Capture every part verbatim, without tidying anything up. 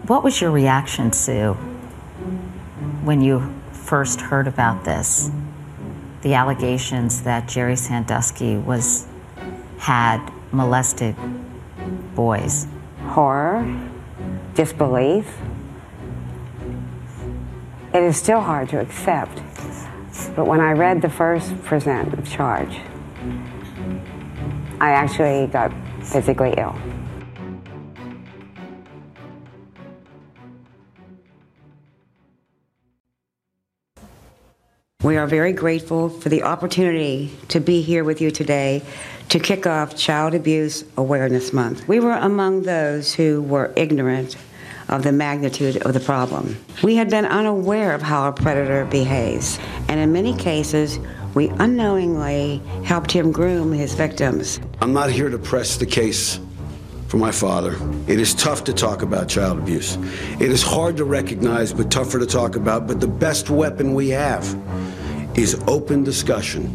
What was your reaction, Sue, when you first heard about this? The allegations that Jerry Sandusky was had molested boys. Horror, disbelief. It is still hard to accept. But when I read the first present of charge, I actually got physically ill. We are very grateful for the opportunity to be here with you today to kick off Child Abuse Awareness Month. We were among those who were ignorant of the magnitude of the problem. We had been unaware of how a predator behaves, and in many cases, we unknowingly helped him groom his victims. I'm not here to press the case for my father. It is tough to talk about child abuse. It is hard to recognize, but tougher to talk about. But the best weapon we have is open discussion.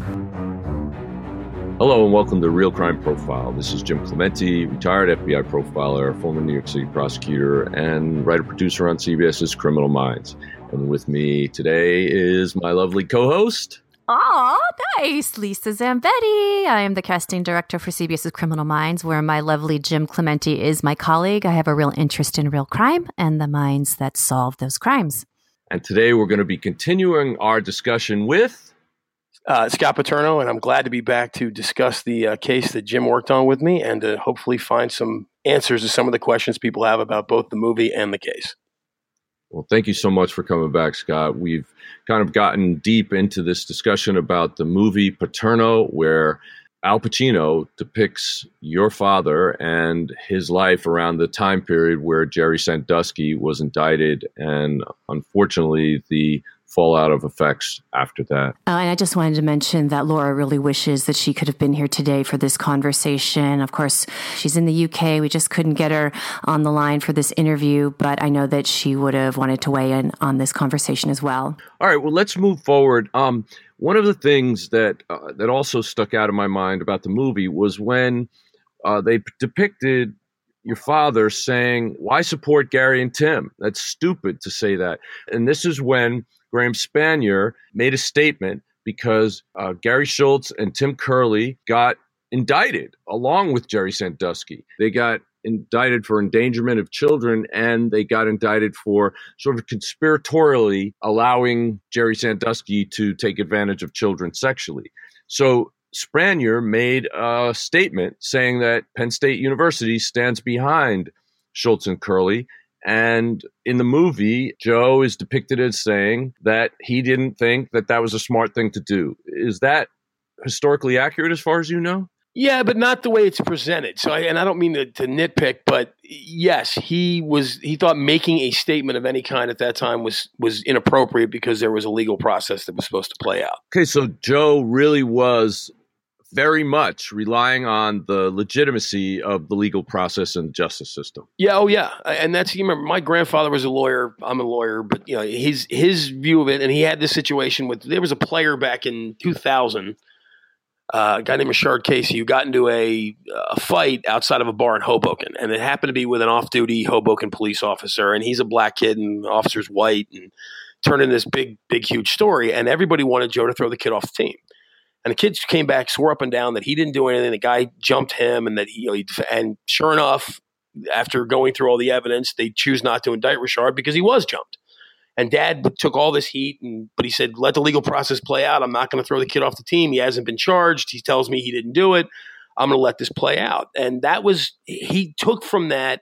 Hello and welcome to Real Crime Profile. This is Jim Clemente, retired F B I profiler, former New York City prosecutor, and writer-producer on C B S's Criminal Minds. And with me today is my lovely co-host. Aw, nice. Lisa Zambetti. I am the casting director for C B S's Criminal Minds, where my lovely Jim Clemente is my colleague. I have a real interest in real crime and the minds that solve those crimes. And today we're going to be continuing our discussion with... Uh, Scott Paterno, and I'm glad to be back to discuss the uh, case that Jim worked on with me and to hopefully find some answers to some of the questions people have about both the movie and the case. Well, thank you so much for coming back, Scott. We've kind of gotten deep into this discussion about the movie Paterno, where Al Pacino depicts your father and his life around the time period where Jerry Sandusky was indicted, and unfortunately, the fallout of effects after that. Uh, and I just wanted to mention that Laura really wishes that she could have been here today for this conversation. Of course, she's in the U K. We just couldn't get her on the line for this interview, but I know that she would have wanted to weigh in on this conversation as well. All right, well, let's move forward. Um, one of the things that uh, that also stuck out in my mind about the movie was when uh, they p- depicted your father saying, "Why support Gary and Tim? That's stupid to say that." And this is when Graham Spanier made a statement because uh, Gary Schultz and Tim Curley got indicted along with Jerry Sandusky. They got indicted for endangerment of children, and they got indicted for sort of conspiratorially allowing Jerry Sandusky to take advantage of children sexually. So Spanier made a statement saying that Penn State University stands behind Schultz and Curley. And in the movie, Joe is depicted as saying that he didn't think that that was a smart thing to do. Is that historically accurate as far as you know? Yeah, but not the way it's presented. So, I, and I don't mean to, to nitpick, but yes, he was. He thought making a statement of any kind at that time was was inappropriate because there was a legal process that was supposed to play out. Okay, so Joe really was very much relying on the legitimacy of the legal process and justice system. Yeah, oh yeah, and that's, you remember, my grandfather was a lawyer. I'm a lawyer, but you know his his view of it, and he had this situation with. There was a player back in two thousand, uh, a guy named Richard Casey, who got into a a fight outside of a bar in Hoboken, and it happened to be with an off-duty Hoboken police officer, and he's a black kid, and the officer's white, and turned into this big, big, huge story, and everybody wanted Joe to throw the kid off the team. And the kid came back, swore up and down that he didn't do anything. The guy jumped him, and that he, you know, he, and sure enough, after going through all the evidence, they choose not to indict Richard because he was jumped. And Dad took all this heat, and but he said, "Let the legal process play out. I'm not going to throw the kid off the team. He hasn't been charged. He tells me he didn't do it. I'm going to let this play out." And that was he took from that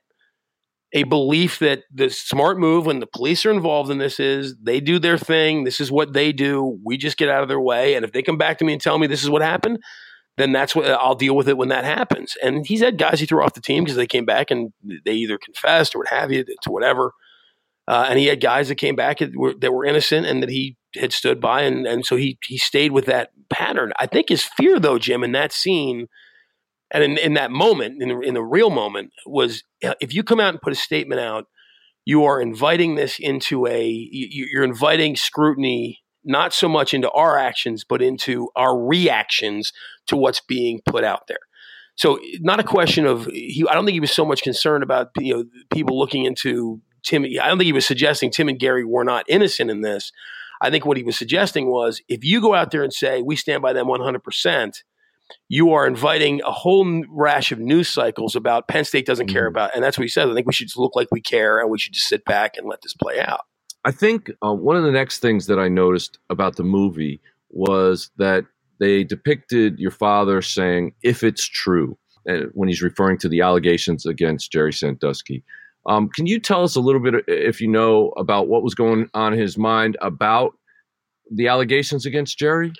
a belief that the smart move when the police are involved in this is they do their thing. This is what they do. We just get out of their way. And if they come back to me and tell me this is what happened, then that's what I'll deal with it when that happens. And he's had guys he threw off the team because they came back and they either confessed or what have you to whatever. Uh, and he had guys that came back that were, that were innocent and that he had stood by. And, and so he, he stayed with that pattern. I think his fear though, Jim, in that scene, and in, in that moment, in the, in the real moment, was if you come out and put a statement out, you are inviting this into a, you, you're inviting scrutiny, not so much into our actions, but into our reactions to what's being put out there. So not a question of, he, I don't think he was so much concerned about, you know, people looking into Tim, I don't think he was suggesting Tim and Gary were not innocent in this. I think what he was suggesting was if you go out there and say, we stand by them one hundred percent, you are inviting a whole rash of news cycles about Penn State doesn't care about. And that's what he says. I think we should just look like we care and we should just sit back and let this play out. I think uh, one of the next things that I noticed about the movie was that they depicted your father saying, if it's true, and when he's referring to the allegations against Jerry Sandusky. Um, can you tell us a little bit, if you know, about what was going on in his mind about the allegations against Jerry?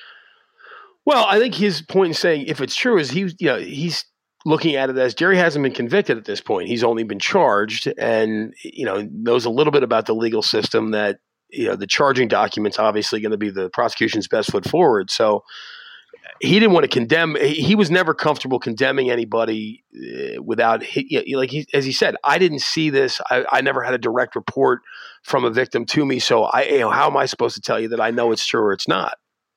Well, I think his point in saying if it's true is he, you know, he's looking at it as Jerry hasn't been convicted at this point. He's only been charged, and you know knows a little bit about the legal system. That you know the charging document's obviously going to be the prosecution's best foot forward. So he didn't want to condemn. He was never comfortable condemning anybody uh, without, you know, like he, as he said, I didn't see this. I, I never had a direct report from a victim to me. So I, you know, how am I supposed to tell you that I know it's true or it's not?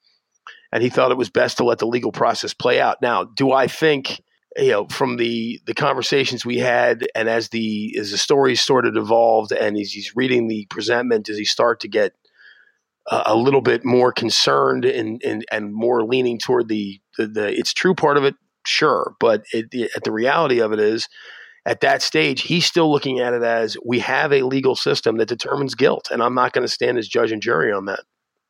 And he thought it was best to let the legal process play out. Now, do I think, you know, from the the conversations we had, and as the as the story sort of evolved, and as he's reading the presentment, does he start to get uh, a little bit more concerned and and, and more leaning toward the, the the it's true part of it? Sure, but it, it, the reality of it is, at that stage, he's still looking at it as we have a legal system that determines guilt, and I'm not going to stand as judge and jury on that.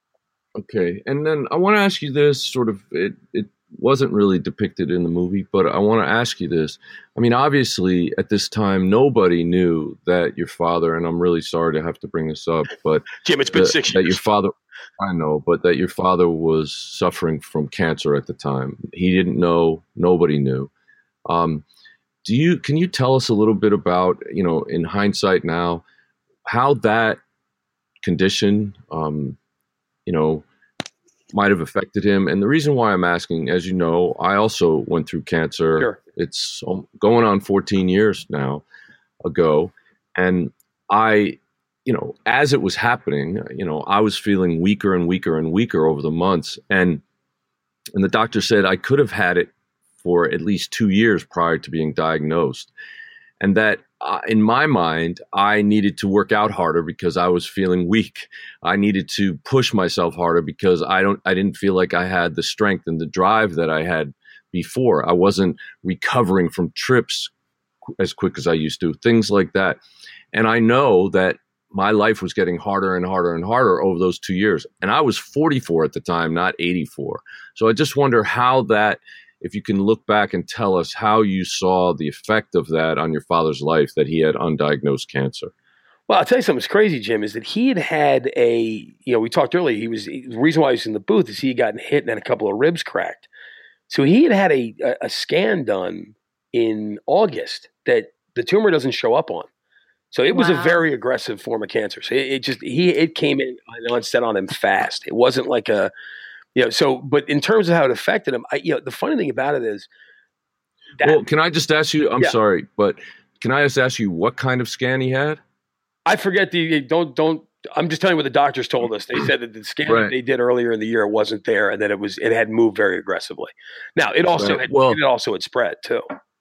Okay, and then I want to ask you this, sort of, it, it wasn't really depicted in the movie, but I want to ask you this. I mean, obviously, at this time, nobody knew that your father, and I'm really sorry to have to bring this up, but Jim, it's been that, six years. That your father, I know, but that your father was suffering from cancer at the time. He didn't know, nobody knew. Um, do you, can you tell us a little bit about, you know, in hindsight now, how that condition, um, you know, might have affected him? And the reason why I'm asking, as you know, I also went through cancer. Sure. It's going on fourteen years now ago. And I, you know, as it was happening, you know, I was feeling weaker and weaker and weaker over the months. And, and the doctor said I could have had it for at least two years prior to being diagnosed. And that uh, in my mind, I needed to work out harder because I was feeling weak. I needed to push myself harder because I don't, I didn't feel like I had the strength and the drive that I had before. I wasn't recovering from trips as quick as I used to, things like that. And I know that my life was getting harder and harder and harder over those two years. And I was forty-four at the time, not eighty-four. So I just wonder how that, if you can look back and tell us how you saw the effect of that on your father's life, that he had undiagnosed cancer. Well, I'll tell you something that's crazy, Jim, is that he had had a, you know, we talked earlier, he was, the reason why he was in the booth is he had gotten hit and had a couple of ribs cracked. So he had had a, a, a scan done in August that the tumor doesn't show up on. So it was wow. a very aggressive form of cancer. So it, it just, he, it came in and onset on him fast. It wasn't like a, you know, so, but in terms of how it affected him, I, you know, the funny thing about it is that, well, can I just ask you, I'm yeah. sorry, but can I just ask you what kind of scan he had? I forget the, don't, don't, I'm just telling you what the doctors told us. They said that the scan right. that they did earlier in the year wasn't there and that it was, it had moved very aggressively. Now it also right. had, well, it also had spread too.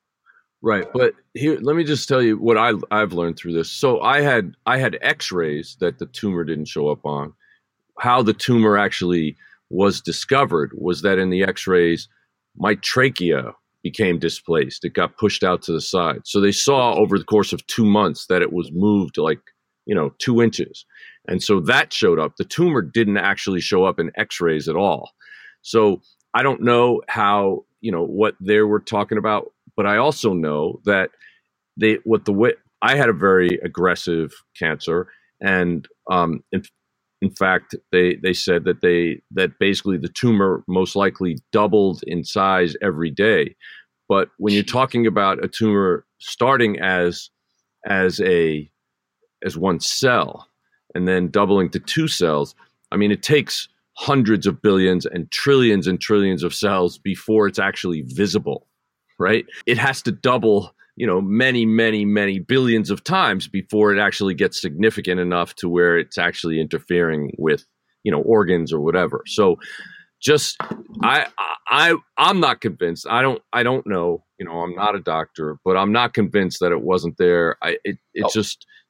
Right. But here, let me just tell you what I, I've learned through this. So I had, I had x-rays that the tumor didn't show up on. How the tumor actually was discovered was that in the x-rays, my trachea became displaced. It got pushed out to the side. So they saw over the course of two months that it was moved like, you know, two inches. And so that showed up. The tumor didn't actually show up in x-rays at all. So I don't know how, you know, what they were talking about, but I also know that they, what the way, I had a very aggressive cancer. And um, in In fact, they, they said that they that basically the tumor most likely doubled in size every day. But when you're talking about a tumor starting as as a as one cell and then doubling to two cells, I mean, it takes hundreds of billions and trillions and trillions of cells before it's actually visible, right? It has to double, you know, many, many, many billions of times before it actually gets significant enough to where it's actually interfering with, you know, organs or whatever. So just, I, I, I'm not convinced. I don't, I don't know, you know, I'm not a doctor, but I'm not convinced that it wasn't there. I, it, it oh. just,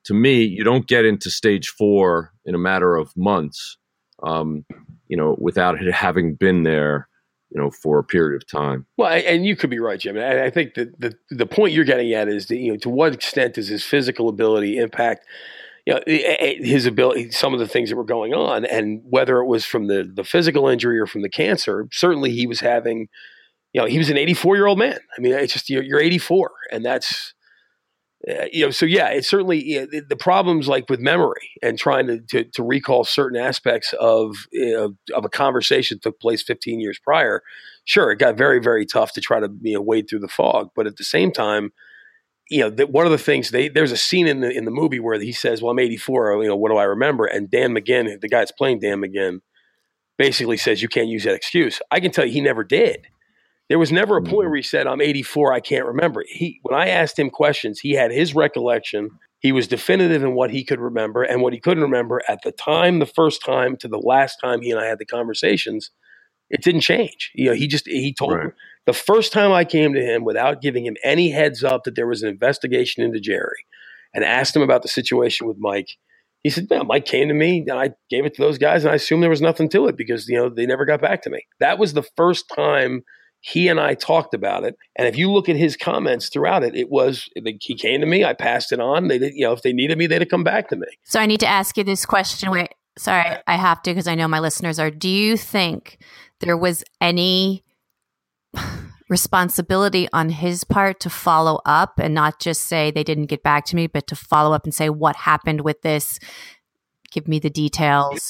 to me, you don't get into stage four in a matter of months, um, you know, without it having been there, you know, for a period of time. Well, and you could be right, Jim. I think that the the point you're getting at is that, you know, to what extent does his physical ability impact, you know, his ability, some of the things that were going on, and whether it was from the the physical injury or from the cancer. Certainly, he was having, you know, he was an eighty-four year old man. I mean, it's just, you're, you're eighty-four, and that's. Uh, you know, so yeah, it's certainly, you know, the, the problems like with memory and trying to, to, to recall certain aspects of, you know, of a conversation that took place fifteen years prior. Sure, it got very, very tough to try to, you know, wade through the fog. But at the same time, you know, the, one of the things they, there's a scene in the in the movie where he says, "Well, I'm eighty-four. You know, what do I remember?" And Dan McGinn, the guy that's playing Dan McGinn, basically says, "You can't use that excuse." I can tell you, he never did. There was never a point where he said, "I'm eighty-four, I can't remember." He, when I asked him questions, he had his recollection. He was definitive in what he could remember, and what he couldn't remember at the time, the first time to the last time he and I had the conversations, it didn't change. You know, he just, he told Right. me the first time I came to him without giving him any heads up that there was an investigation into Jerry and asked him about the situation with Mike. He said, "Yeah, Mike came to me and I gave it to those guys, and I assumed there was nothing to it because, you know, they never got back to me." That was the first time he and I talked about it. And if you look at his comments throughout it, it was, he came to me, I passed it on. They did, you know, if they needed me, they'd have come back to me. So I need to ask you this question. Wait, sorry, I have to, because I know my listeners are. Do you think there was any responsibility on his part to follow up and not just say they didn't get back to me, but to follow up and say, what happened with this? Give me the details.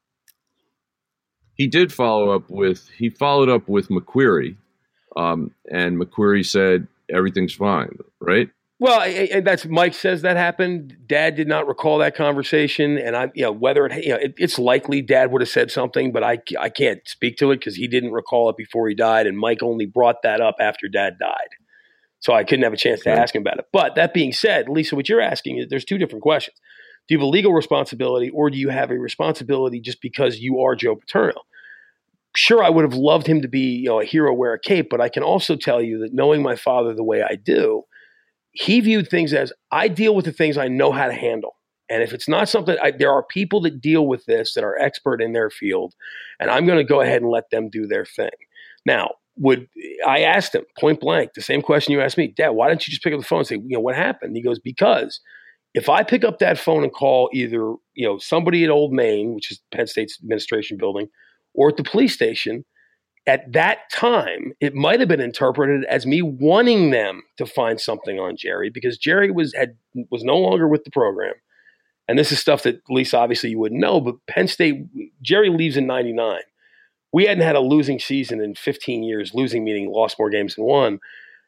He did follow up with, he followed up with McQueary, um, and McQueary said, everything's fine, right? Well, I, I, that's, Mike says that happened. Dad did not recall that conversation. And I, you know, whether it, you know, it, it's likely Dad would have said something, but I, I can't speak to it because he didn't recall it before he died. And Mike only brought that up after Dad died. So I couldn't have a chance to Right. ask him about it. But that being said, Lisa, what you're asking is, there's two different questions. Do you have a legal responsibility, or do you have a responsibility just because you are Joe Paterno? Sure, I would have loved him to be, you know, a hero, wear a cape, but I can also tell you that knowing my father the way I do, he viewed things as, I deal with the things I know how to handle. And if it's not something, I, there are people that deal with this that are expert in their field, and I'm going to go ahead and let them do their thing. Now, would I asked him point blank, the same question you asked me, "Dad, why don't you just pick up the phone and say, you know, what happened?" And he goes, "Because if I pick up that phone and call either, you know, somebody at Old Main, which is Penn State's administration building, or at the police station, at that time, it might have been interpreted as me wanting them to find something on Jerry, because Jerry was had was no longer with the program." And this is stuff that, Lisa, obviously you wouldn't know, but Penn State, Jerry leaves in ninety-nine. We hadn't had a losing season in fifteen years, losing meaning lost more games than won,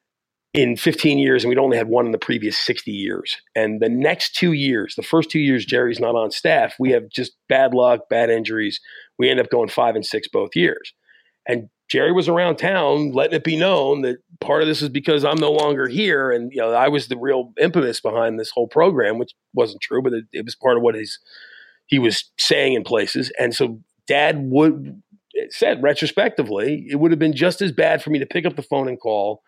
in fifteen years, and we'd only had one in the previous sixty years. And the next two years, the first two years Jerry's not on staff, we have just bad luck, bad injuries. We end up going five and six both years. And Jerry was around town letting it be known that part of this is because I'm no longer here. And, you know, I was the real impetus behind this whole program, which wasn't true, but it, it was part of what his, he was saying in places. And so Dad would said retrospectively, it would have been just as bad for me to pick up the phone and call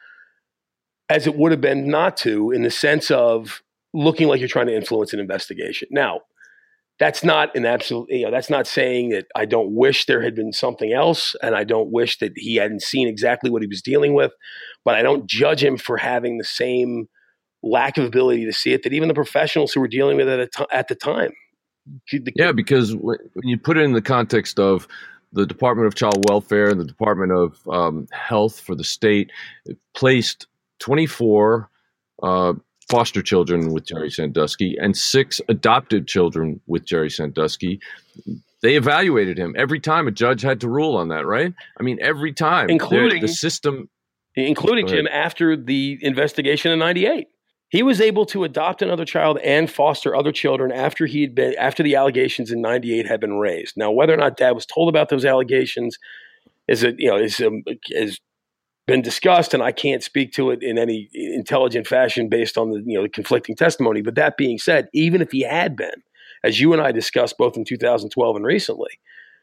as it would have been not to, in the sense of looking like you're trying to influence an investigation. Now, that's not an absolute, you know, that's not saying that I don't wish there had been something else, and I don't wish that he hadn't seen exactly what he was dealing with, but I don't judge him for having the same lack of ability to see it that even the professionals who were dealing with it at, t- at the time. Yeah, because when you put it in the context of the Department of Child Welfare and the Department of um, Health for the state, it placed twenty-four uh, foster children with Jerry Sandusky and six adopted children with Jerry Sandusky. They evaluated him every time a judge had to rule on that, right? I mean, every time, including the system, including Jim after the investigation in ninety-eight. He was able to adopt another child and foster other children after he had been after the allegations in ninety-eight had been raised. Now, whether or not Dad was told about those allegations is a, you know is um, is been discussed, and I can't speak to it in any intelligent fashion based on the you know the conflicting testimony. But that being said, even if he had been, as you and I discussed both in two thousand twelve and recently,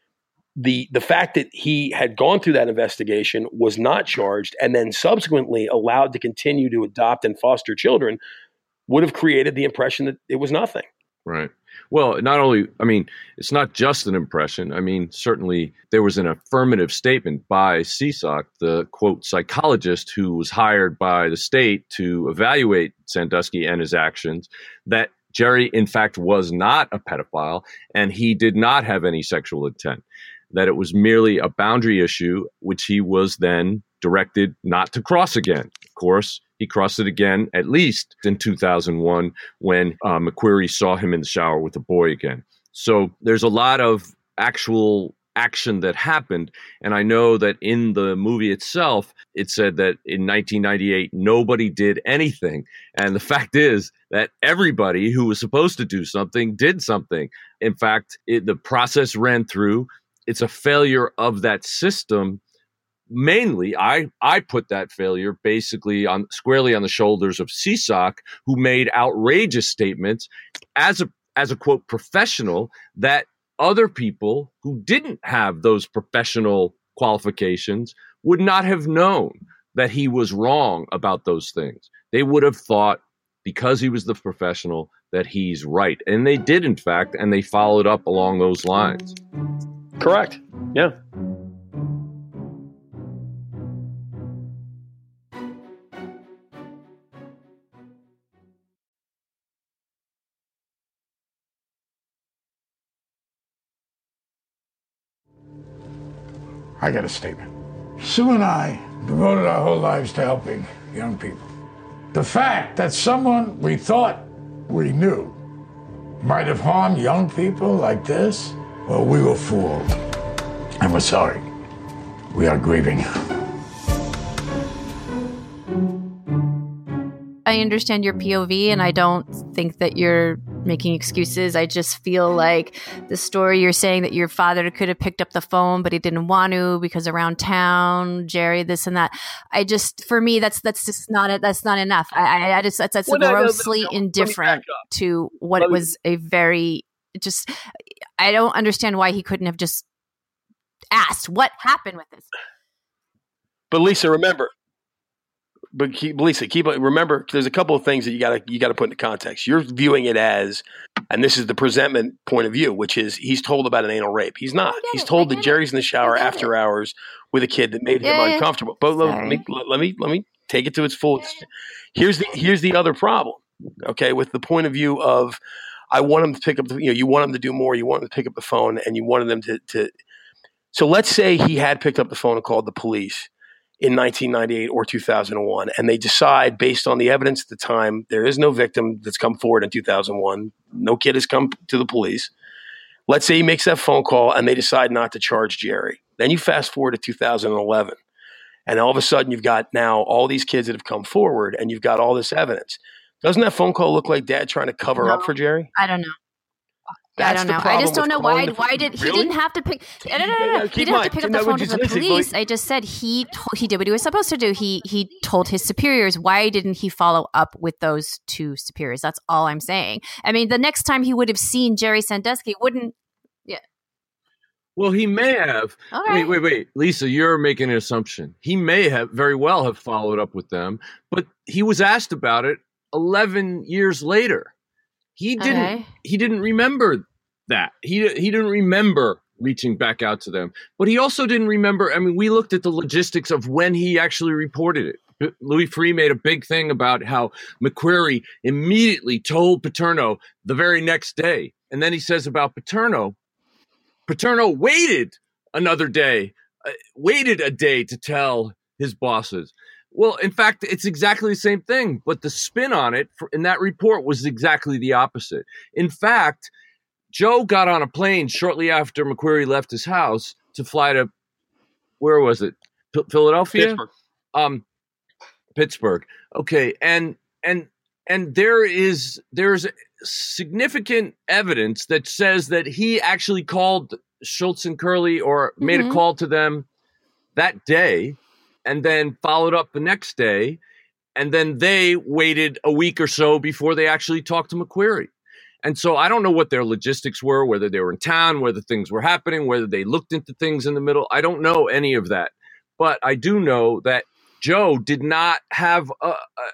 the the fact that he had gone through that investigation, was not charged, and then subsequently allowed to continue to adopt and foster children would have created the impression that it was nothing. Right. Well, not only, I mean, it's not just an impression. I mean, certainly there was an affirmative statement by C S O C, the, quote, psychologist who was hired by the state to evaluate Sandusky and his actions, that Jerry, in fact, was not a pedophile and he did not have any sexual intent, that it was merely a boundary issue, which he was then directed not to cross again. Of course, he crossed it again, at least in two thousand one, when uh, McQuarrie saw him in the shower with a boy again. So there's a lot of actual action that happened. And I know that in the movie itself, it said that in nineteen ninety-eight, nobody did anything. And the fact is that everybody who was supposed to do something did something. In fact, it, the process ran through. It's a failure of that system. Mainly, I, I put that failure basically on squarely on the shoulders of C S O C, who made outrageous statements as a as a quote professional that other people who didn't have those professional qualifications would not have known that he was wrong about those things. They would have thought, because he was the professional, that he's right. And they did, in fact, and they followed up along those lines. Correct. Yeah. I got a statement. Sue and I devoted our whole lives to helping young people. The fact that someone we thought we knew might have harmed young people like this, well, we were fooled. And we're sorry. We are grieving. I understand your P O V, and I don't think that you're making excuses. I just feel like the story you're saying that your father could have picked up the phone, but he didn't want to because around town, Jerry, this and that. I just, for me, that's that's just not it. That's not enough. I, I, I just that's, that's Well, no, no, no, grossly no, no. indifferent to what Let it me- was a very just. I don't understand why he couldn't have just asked what happened with this. But Lisa, remember, but keep, Lisa, keep remember. There's a couple of things that you got to you got to put into context. You're viewing it as, and this is the presentment point of view, which is he's told about an anal rape. He's not. He's it, told I that get Jerry's in the shower I get after it. hours with a kid that made him Yeah, yeah. uncomfortable. But let Sorry. me let, let me let me take it to its full extent. Here's the here's the other problem. Okay, with the point of view of, I want him to pick up the, you know, you want him to do more. You want him to pick up the phone, and you wanted them to to. So let's say he had picked up the phone and called the police in nineteen ninety-eight or two thousand one, and they decide, based on the evidence at the time, there is no victim that's come forward in two thousand one. No kid has come to the police. Let's say he makes that phone call and they decide not to charge Jerry. Then you fast forward to two thousand eleven, and all of a sudden you've got now all these kids that have come forward and you've got all this evidence. Doesn't that phone call look like Dad trying to cover No. up for Jerry? I don't know. I That's don't the know. I problem just don't with know calling why. the- Why did he Really? didn't have to pick? No, no, no, Yeah, no. yeah, He keep didn't have mine. to pick up No, the phone to just the listen, police. Lisa. I just said he told, he did what he was supposed to do. He he told his superiors. Why didn't he follow up with those two superiors? That's all I'm saying. I mean, the next time he would have seen Jerry Sandusky, wouldn't? Well, he may have. All Wait, right. wait, wait. Lisa, you're making an assumption. He may have very well have followed up with them, but he was asked about it eleven years later. He didn't Okay. he didn't remember that. He he didn't remember reaching back out to them. But he also didn't remember, I mean, we looked at the logistics of when he actually reported it. Louis Freeh made a big thing about how McQuarrie immediately told Paterno the very next day. And then he says about Paterno, Paterno waited another day, uh, waited a day to tell his bosses. Well, in fact, it's exactly the same thing, but the spin on it for, in that report was exactly the opposite. In fact, Joe got on a plane shortly after McQuarrie left his house to fly to, where was it? P- Philadelphia? Pittsburgh. Um, Pittsburgh. Okay, and and and there is there's significant evidence that says that he actually called Schultz and Curley or made Mhm. a call to them that day and then followed up the next day. And then they waited a week or so before they actually talked to McQuarrie. And so I don't know what their logistics were, whether they were in town, whether things were happening, whether they looked into things in the middle. I don't know any of that. But I do know that Joe did not have a, a, an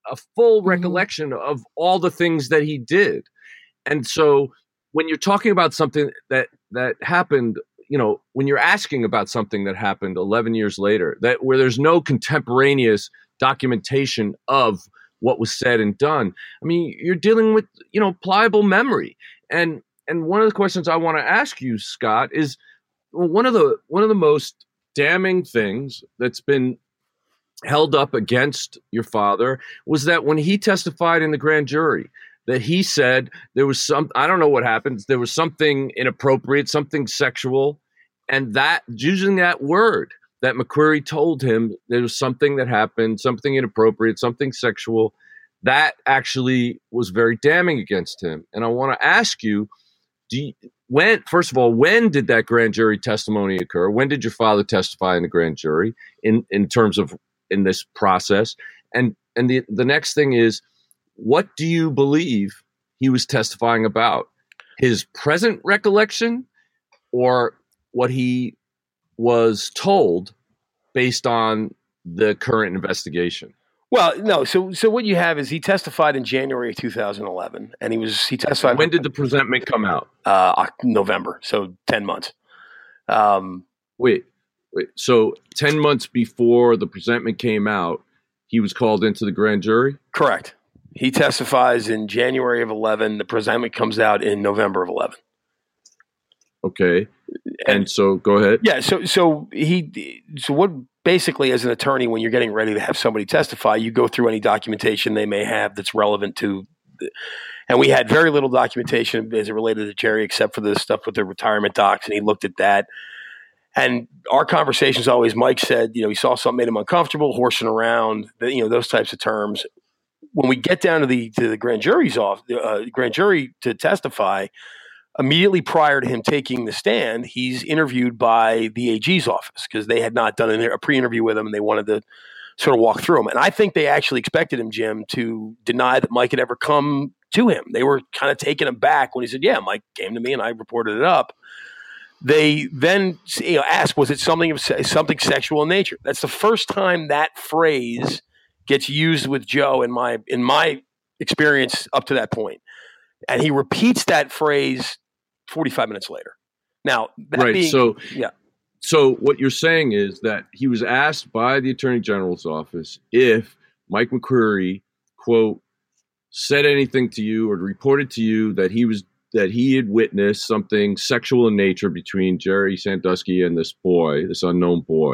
a full Mm-hmm. recollection of all the things that he did. And so when you're talking about something that that happened, you know, when you're asking about something that happened eleven years later, that where there's no contemporaneous documentation of what was said and done, I mean, you're dealing with, you know, pliable memory. And and one of the questions I want to ask you, Scott, is well, one of the one of the most damning things that's been held up against your father was that when he testified in the grand jury, that he said there was some, I don't know what happened, there was something inappropriate, something sexual, and that, using that word, that McQuarrie told him there was something that happened, something inappropriate, something sexual, that actually was very damning against him. And I want to ask you, do you, when, first of all, when did that grand jury testimony occur? When did your father testify in the grand jury in, in terms of in this process? And and the, the next thing is, what do you believe he was testifying about? His present recollection or what he was told based on the current investigation? Well, no. So, so what you have is he testified in January of two thousand eleven, and he was he testified. When did the presentment come out? Uh, November. So ten months. Um, wait, wait. So ten months before the presentment came out, he was called into the grand jury? Correct. He testifies in January of eleven. The presentment comes out in November of eleven. Okay. And so go ahead. Yeah. So, so he, so what basically as an attorney, when you're getting ready to have somebody testify, you go through any documentation they may have that's relevant to, the, and we had very little documentation as it related to Jerry, except for the stuff with the retirement docs. And he looked at that. And our conversations always, Mike said, you know, he saw something made him uncomfortable, horsing around, you know, those types of terms. When we get down to the, to the grand jury's off, uh, grand jury to testify, immediately prior to him taking the stand, he's interviewed by the A G's office because they had not done a pre-interview with him and they wanted to sort of walk through him. And I think they actually expected him, Jim, to deny that Mike had ever come to him. They were kind of taken aback when he said, yeah, Mike came to me and I reported it up. They then, you know, asked, was it something of something sexual in nature? That's the first time that phrase gets used with Joe in my in my experience up to that point. And he repeats that phrase forty-five minutes later. Now, that right. being, so, yeah. So what you're saying is that he was asked by the Attorney General's office if Mike McQuarrie, quote, said anything to you or reported to you that he was that he had witnessed something sexual in nature between Jerry Sandusky and this boy, this unknown boy.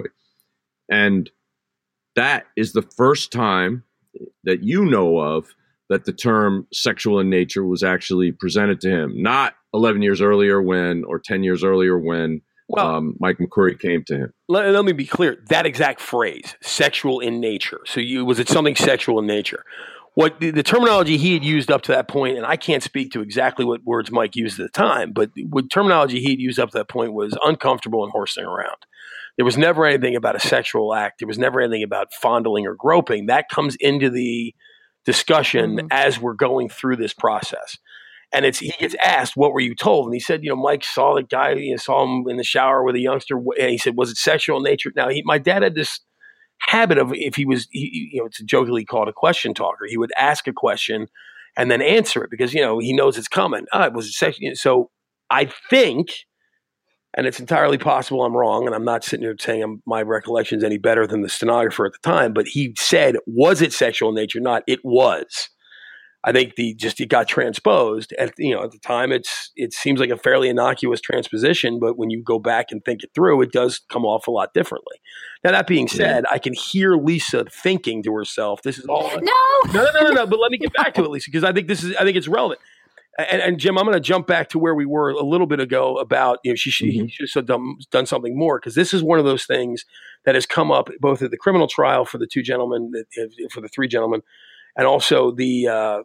And that is the first time that you know of that the term sexual in nature was actually presented to him, not eleven years earlier when, or ten years earlier when well, um, Mike McQuarrie came to him. Let, let me be clear. That exact phrase, sexual in nature. So you, was it something sexual in nature? What the, the terminology he had used up to that point, and I can't speak to exactly what words Mike used at the time, but what terminology he had used up to that point was uncomfortable and horsing around. There was never anything about a sexual act. There was never anything about fondling or groping. That comes into the discussion mm-hmm. as we're going through this process. And it's he gets asked, what were you told? And he said, you know, Mike saw the guy, you know, saw him in the shower with a youngster. And he said, was it sexual in nature? Now, he, my dad had this habit of, if he was, he, you know, it's jokingly called a question talker. He would ask a question and then answer it because, you know, he knows it's coming. Ah, was it sexual? So I think, and it's entirely possible I'm wrong, and I'm not sitting here saying I'm, my recollection is any better than the stenographer at the time, but he said, was it sexual in nature? Not, it was. I think the just it got transposed. At you know at the time, it's it seems like a fairly innocuous transposition, but when you go back and think it through, it does come off a lot differently. Now that being said, I can hear Lisa thinking to herself, "This is all no, no, no, no, no." no but let me get back to it, Lisa, because I think this is I think it's relevant. And, and Jim, I'm going to jump back to where we were a little bit ago about you know she, she, mm-hmm. she should have done, done something more because this is one of those things that has come up both at the criminal trial for the two gentlemen, for the three gentlemen. And also the uh,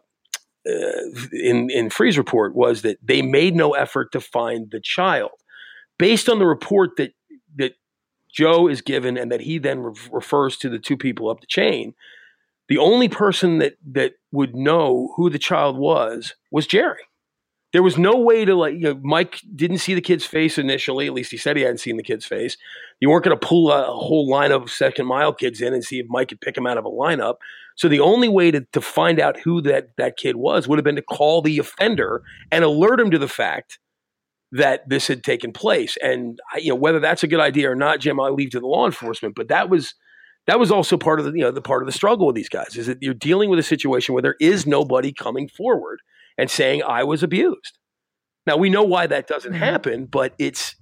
uh, in in Freeh's report was that they made no effort to find the child, based on the report that that Joe is given and that he then re- refers to the two people up the chain. The only person that that would know who the child was was Jerry. There was no way to like, you know, Mike didn't see the kid's face initially. At least he said he hadn't seen the kid's face. You weren't going to pull a, a whole line of second mile kids in and see if Mike could pick him out of a lineup. So the only way to, to find out who that, that kid was would have been to call the offender and alert him to the fact that this had taken place. And, you know, whether that's a good idea or not, Jim, I'll leave to the law enforcement. But that was that was also part of the, you know, the part of the struggle with these guys is that you're dealing with a situation where there is nobody coming forward and saying I was abused. Now, we know why that doesn't happen, but it's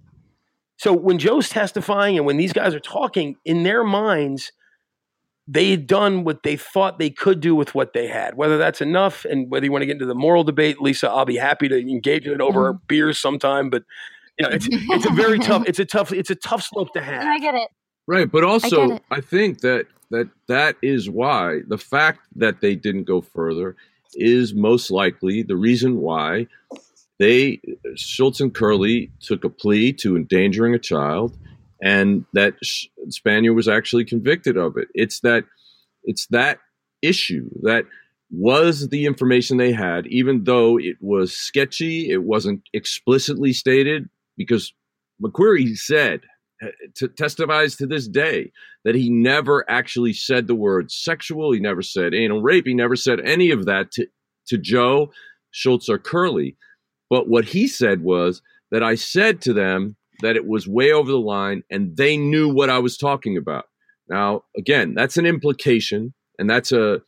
so when Joe's testifying and when these guys are talking, in their minds, they had done what they thought they could do with what they had. Whether that's enough and whether you want to get into the moral debate, Lisa, I'll be happy to engage in it over mm-hmm. beers sometime. But you know, it's it's a very tough, it's a tough, it's a tough slope to have. I get it. Right. But also, I, I think that that that is why the fact that they didn't go further is most likely the reason why they, Schultz and Curley, took a plea to endangering a child. And that Spanier was actually convicted of it. It's that, it's that issue that was the information they had, even though it was sketchy. It wasn't explicitly stated because McQuarrie said, to, testifies to this day, that he never actually said the word sexual. He never said anal rape. He never said any of that to, to Joe, Schultz, or Curley. But what he said was that I said to them that it was way over the line and they knew what I was talking about. Now, again, that's an implication and that's a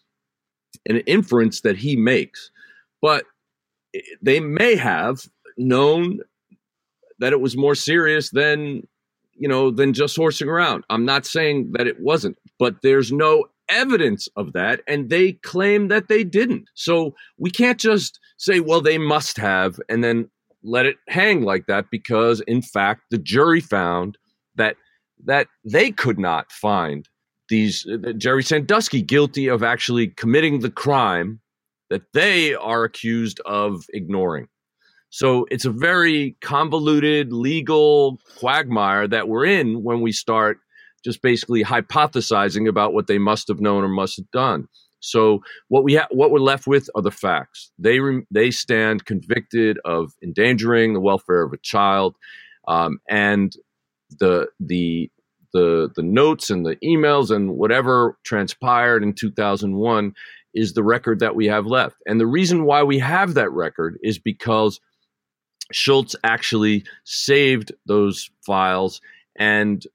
an inference that he makes. But they may have known that it was more serious than, you know, than just horsing around. I'm not saying that it wasn't, but there's no evidence of that. And they claim that they didn't. So we can't just say, well, they must have, and then let it hang like that, because in fact the jury found that that they could not find these uh, Jerry Sandusky guilty of actually committing the crime that they are accused of ignoring. So it's a very convoluted legal quagmire that we're in when we start just basically hypothesizing about what they must have known or must have done. So what we ha- what we're left with are the facts. They re- they stand convicted of endangering the welfare of a child, um, and the the the the notes and the emails and whatever transpired in two thousand one is the record that we have left. And the reason why we have that record is because Schultz actually saved those files, and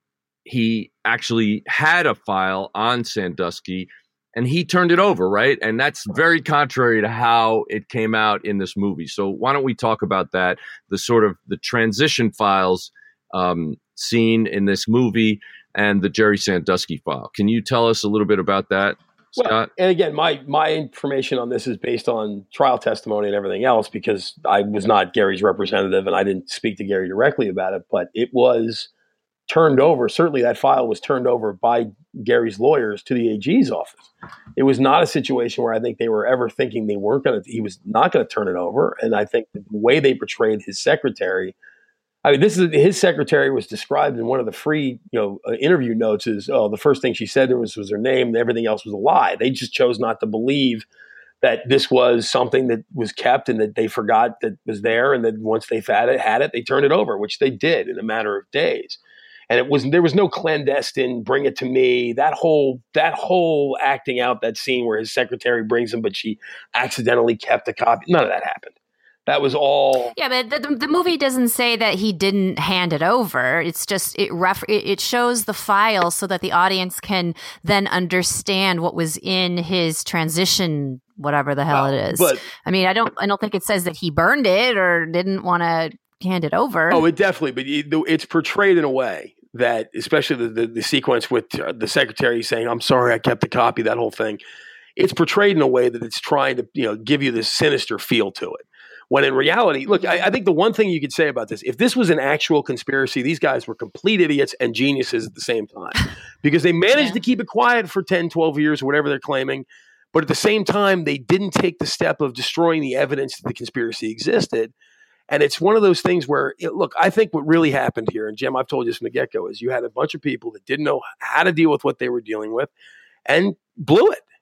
he actually had a file on Sandusky. And he turned it over, right? And that's very contrary to how it came out in this movie. So why don't we talk about that, the sort of the transition files um, scene in this movie and the Jerry Sandusky file. Can you tell us a little bit about that, Scott? Well, and again, my my information on this is based on trial testimony and everything else, because I was not Gary's representative and I didn't speak to Gary directly about it, but it was turned over. Certainly that file was turned over by Gary's lawyers to the A G's office. It was not a situation where I think they were ever thinking they weren't going to, he was not going to turn it over. And I think the way they portrayed his secretary, I mean, this is, his secretary was described in one of the free, you know, uh, interview notes as, oh, the first thing she said there was, was her name and everything else was a lie. They just chose not to believe that this was something that was kept and that they forgot that was there. And that once they had it, had it, they turned it over, which they did in a matter of days. And it was, there was no clandestine, bring it to me, that whole, that whole acting out that scene where his secretary brings him, but she accidentally kept a copy. None of that happened. That was all. Yeah, but the, the movie doesn't say that he didn't hand it over. It's just, it, ref, it shows the file so that the audience can then understand what was in his transition, whatever the hell well, it is. But, I mean, I don't, I don't think it says that he burned it or didn't want to hand it over. Oh, it definitely, but it's portrayed in a way that, especially the, the, the sequence with the secretary saying, I'm sorry, I kept a copy, that whole thing. It's portrayed in a way that it's trying to, you know, give you this sinister feel to it. When in reality, look, I, I think the one thing you could say about this, if this was an actual conspiracy, these guys were complete idiots and geniuses at the same time, because they managed yeah. to keep it quiet for ten, twelve years or whatever they're claiming. But at the same time, they didn't take the step of destroying the evidence that the conspiracy existed. And it's one of those things where, it, look, I think what really happened here, and Jim, I've told you this from the get-go, is you had a bunch of people that didn't know how to deal with what they were dealing with and blew it.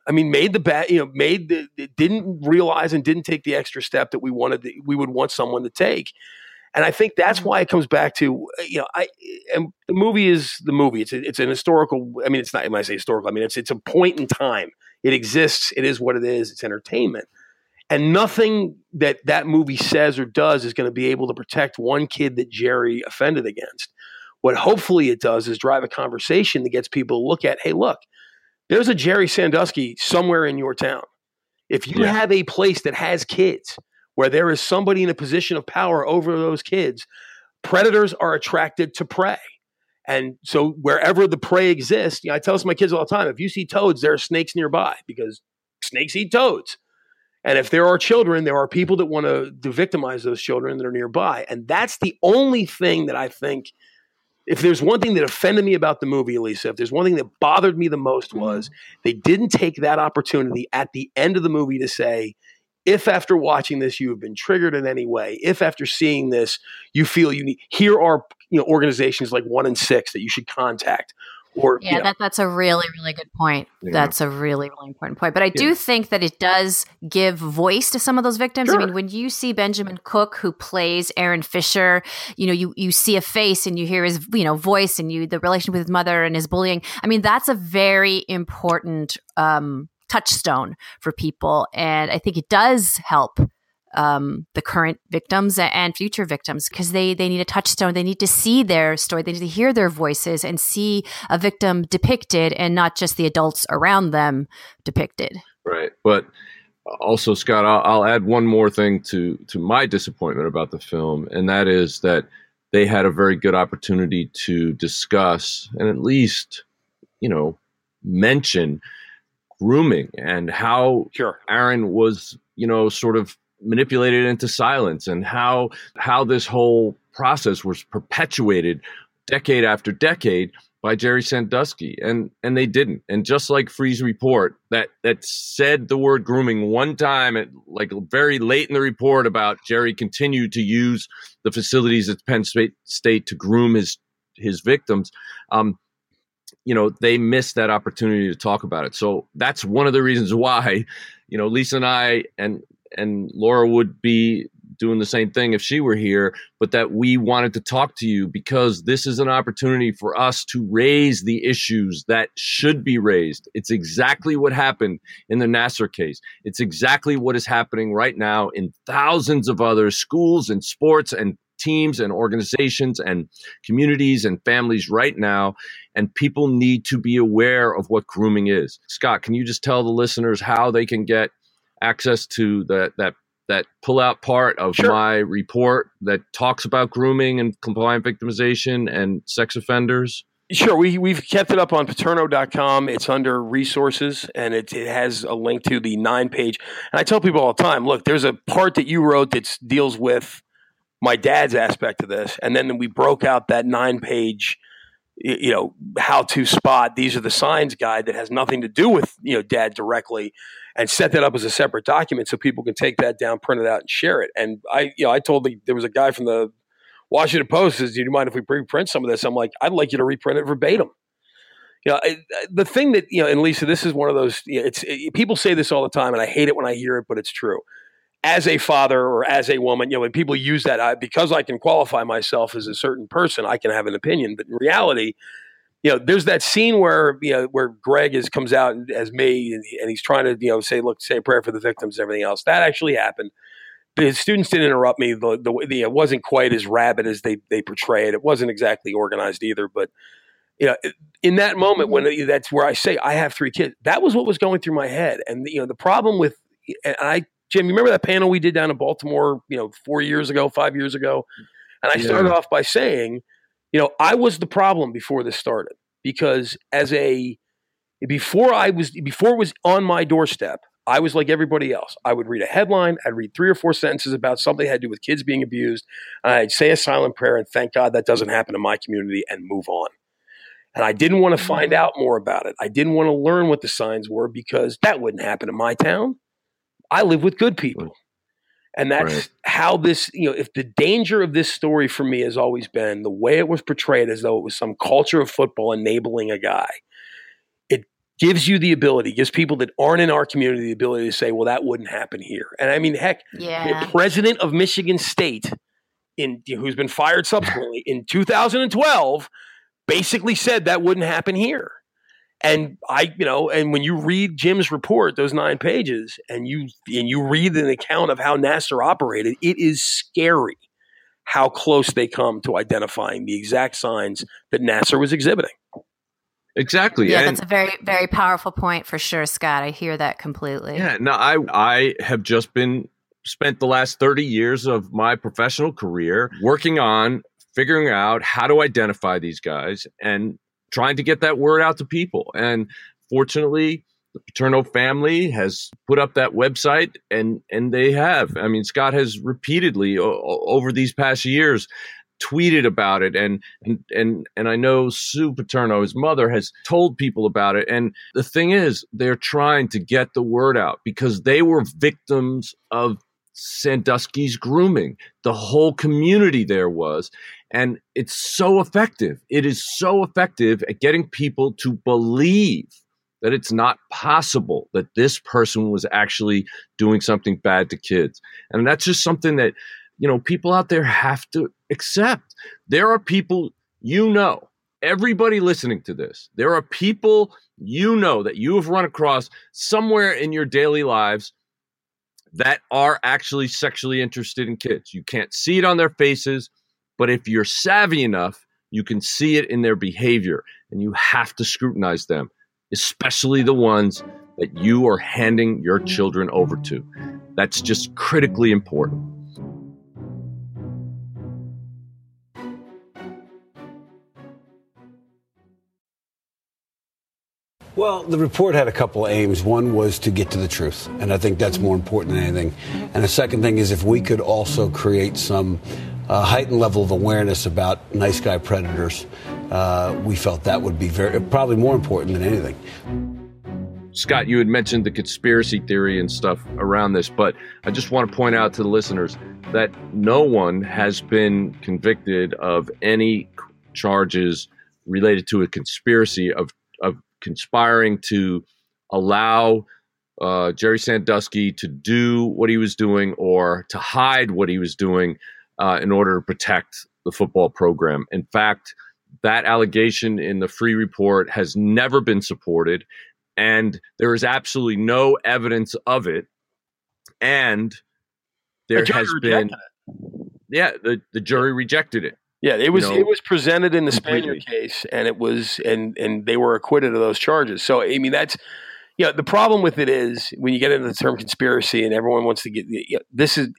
I mean, made the bad, you know, made the, didn't realize and didn't take the extra step that we wanted, to, we would want someone to take. And I think that's why it comes back to, you know, I, and the movie is the movie. It's a, it's an historical, I mean, it's not, when I say historical, I mean, it's, it's a point in time. It exists. It is what it is. It's entertainment. And nothing that that movie says or does is going to be able to protect one kid that Jerry offended against. What hopefully it does is drive a conversation that gets people to look at, hey, look, there's a Jerry Sandusky somewhere in your town. If you yeah. have a place that has kids where there is somebody in a position of power over those kids, predators are attracted to prey. And so wherever the prey exists, you know, I tell this to my kids all the time, if you see toads, there are snakes nearby because snakes eat toads. And if there are children, there are people that want to, to victimize those children that are nearby. And that's the only thing that I think, if there's one thing that offended me about the movie, Elisa, if there's one thing that bothered me the most was they didn't take that opportunity at the end of the movie to say, if after watching this you have been triggered in any way, if after seeing this you feel you need, here are you know organizations like One in Six that you should contact. Or, yeah, you know. that, that's a really, really good point. Yeah. That's a really, really important point. But I do Yeah. think that it does give voice to some of those victims. Sure. I mean, when you see Benjamin Cook, who plays Aaron Fisher, you know, you, you see a face and you hear his, you know, voice and you, the relation with his mother and his bullying. I mean, that's a very important um, touchstone for people. And I think it does help um, the current victims and future victims because they, they need a touchstone. They need to see their story. They need to hear their voices and see a victim depicted and not just the adults around them depicted. Right. But also, Scott, I'll, I'll add one more thing to, to my disappointment about the film, and that is that they had a very good opportunity to discuss and at least, you know, mention grooming and how Sure. Aaron was, you know, sort of manipulated into silence, and how how this whole process was perpetuated decade after decade by Jerry Sandusky, and and they didn't. And just like Freeh's report that that said the word grooming one time at like very late in the report about Jerry continued to use the facilities at Penn State, State to groom his his victims. Um, you know, they missed that opportunity to talk about it. So that's one of the reasons why, you know, Lisa and I and and Laura would be doing the same thing if she were here, but that we wanted to talk to you because this is an opportunity for us to raise the issues that should be raised. It's exactly what happened in the Nassar case. It's exactly what is happening right now in thousands of other schools and sports and teams and organizations and communities and families right now. And people need to be aware of what grooming is. Scott, can you just tell the listeners how they can get access to that that that pull-out part of Sure. my report that talks about grooming and compliant victimization and sex offenders? Sure. We, we've kept it up on paterno dot com. It's under resources, and it, it has a link to the nine-page. And I tell people all the time, look, there's a part that you wrote that deals with my dad's aspect of this, and then we broke out that nine-page you know, how to spot these are the signs guide that has nothing to do with, you know, dad directly, and set that up as a separate document so people can take that down, print it out, and share it. And I, you know, I told the, there was a guy from the Washington Post says, do you mind if we reprint some of this? I'm like, I'd like you to reprint it verbatim. You know, I, the thing that, you know, and Lisa, this is one of those, you know, it's, it, people say this all the time and I hate it when I hear it, but it's true. As a father or as a woman, you know, when people use that, I, because I can qualify myself as a certain person, I can have an opinion. But in reality, you know, there's that scene where, you know, where Greg is, comes out as me and, and he's trying to, you know, say, look, say a prayer for the victims and everything else. That actually happened. The students didn't interrupt me. The, the, the, it wasn't quite as rabid as they, they portray it. It wasn't exactly organized either. But, you know, in that moment when that's where I say I have three kids, that was what was going through my head. And, you know, the problem with, and I, Jim, you remember that panel we did down in Baltimore, you know, four years ago, five years ago? And I started yeah. off by saying, you know, I was the problem before this started, because as a, before I was, before it was on my doorstep, I was like everybody else. I would read a headline, I'd read three or four sentences about something that had to do with kids being abused, and I'd say a silent prayer and thank God that doesn't happen in my community and move on. And I didn't want to find out more about it. I didn't want to learn what the signs were because that wouldn't happen in my town. I live with good people. And that's right. how this, you know, if the danger of this story for me has always been the way it was portrayed as though it was some culture of football enabling a guy. It gives you the ability, gives people that aren't in our community the ability to say, well, that wouldn't happen here. And I mean, heck, Yeah. the president of Michigan State, in who's been fired subsequently in two thousand twelve, basically said that wouldn't happen here. And I, you know, and when you read Jim's report, those nine pages, and you and you read an account of how Nassar operated, it is scary how close they come to identifying the exact signs that Nassar was exhibiting. Exactly. Yeah, and, that's a very, very powerful point for sure, Scott. I hear that completely. Yeah, no, I I have just been spent the last thirty years of my professional career working on figuring out how to identify these guys and trying to get that word out to people. And fortunately, the Paterno family has put up that website, and and they have. I mean, Scott has repeatedly o- over these past years tweeted about it, and and and and I know Sue Paterno, his mother, has told people about it. And the thing is, they're trying to get the word out because they were victims of Sandusky's grooming. The whole community there was, and it's so effective. It is so effective at getting people to believe that it's not possible that this person was actually doing something bad to kids. And that's just something that, you know, people out there have to accept. There are people, you know, everybody listening to this, there are people, you know, that you have run across somewhere in your daily lives that are actually sexually interested in kids. You can't see it on their faces, but if you're savvy enough, you can see it in their behavior, and you have to scrutinize them, especially the ones that you are handing your children over to. That's just critically important. Well, the report had a couple aims. One was to get to the truth, and I think that's more important than anything. And the second thing is if we could also create some uh, heightened level of awareness about nice guy predators, uh, we felt that would be very probably more important than anything. Scott, you had mentioned the conspiracy theory and stuff around this, but I just want to point out to the listeners that no one has been convicted of any charges related to a conspiracy of, of conspiring to allow uh, Jerry Sandusky to do what he was doing or to hide what he was doing uh, in order to protect the football program. In fact, that allegation in the Free Report has never been supported, and there is absolutely no evidence of it. And there The jury has been, rejected it. yeah, the, the jury rejected it. Yeah, it was You know, it was presented in the completely. Spaniard case, and it was and and they were acquitted of those charges. So I mean, that's you know the problem with it is when you get into the term conspiracy, and everyone wants to get you know, this is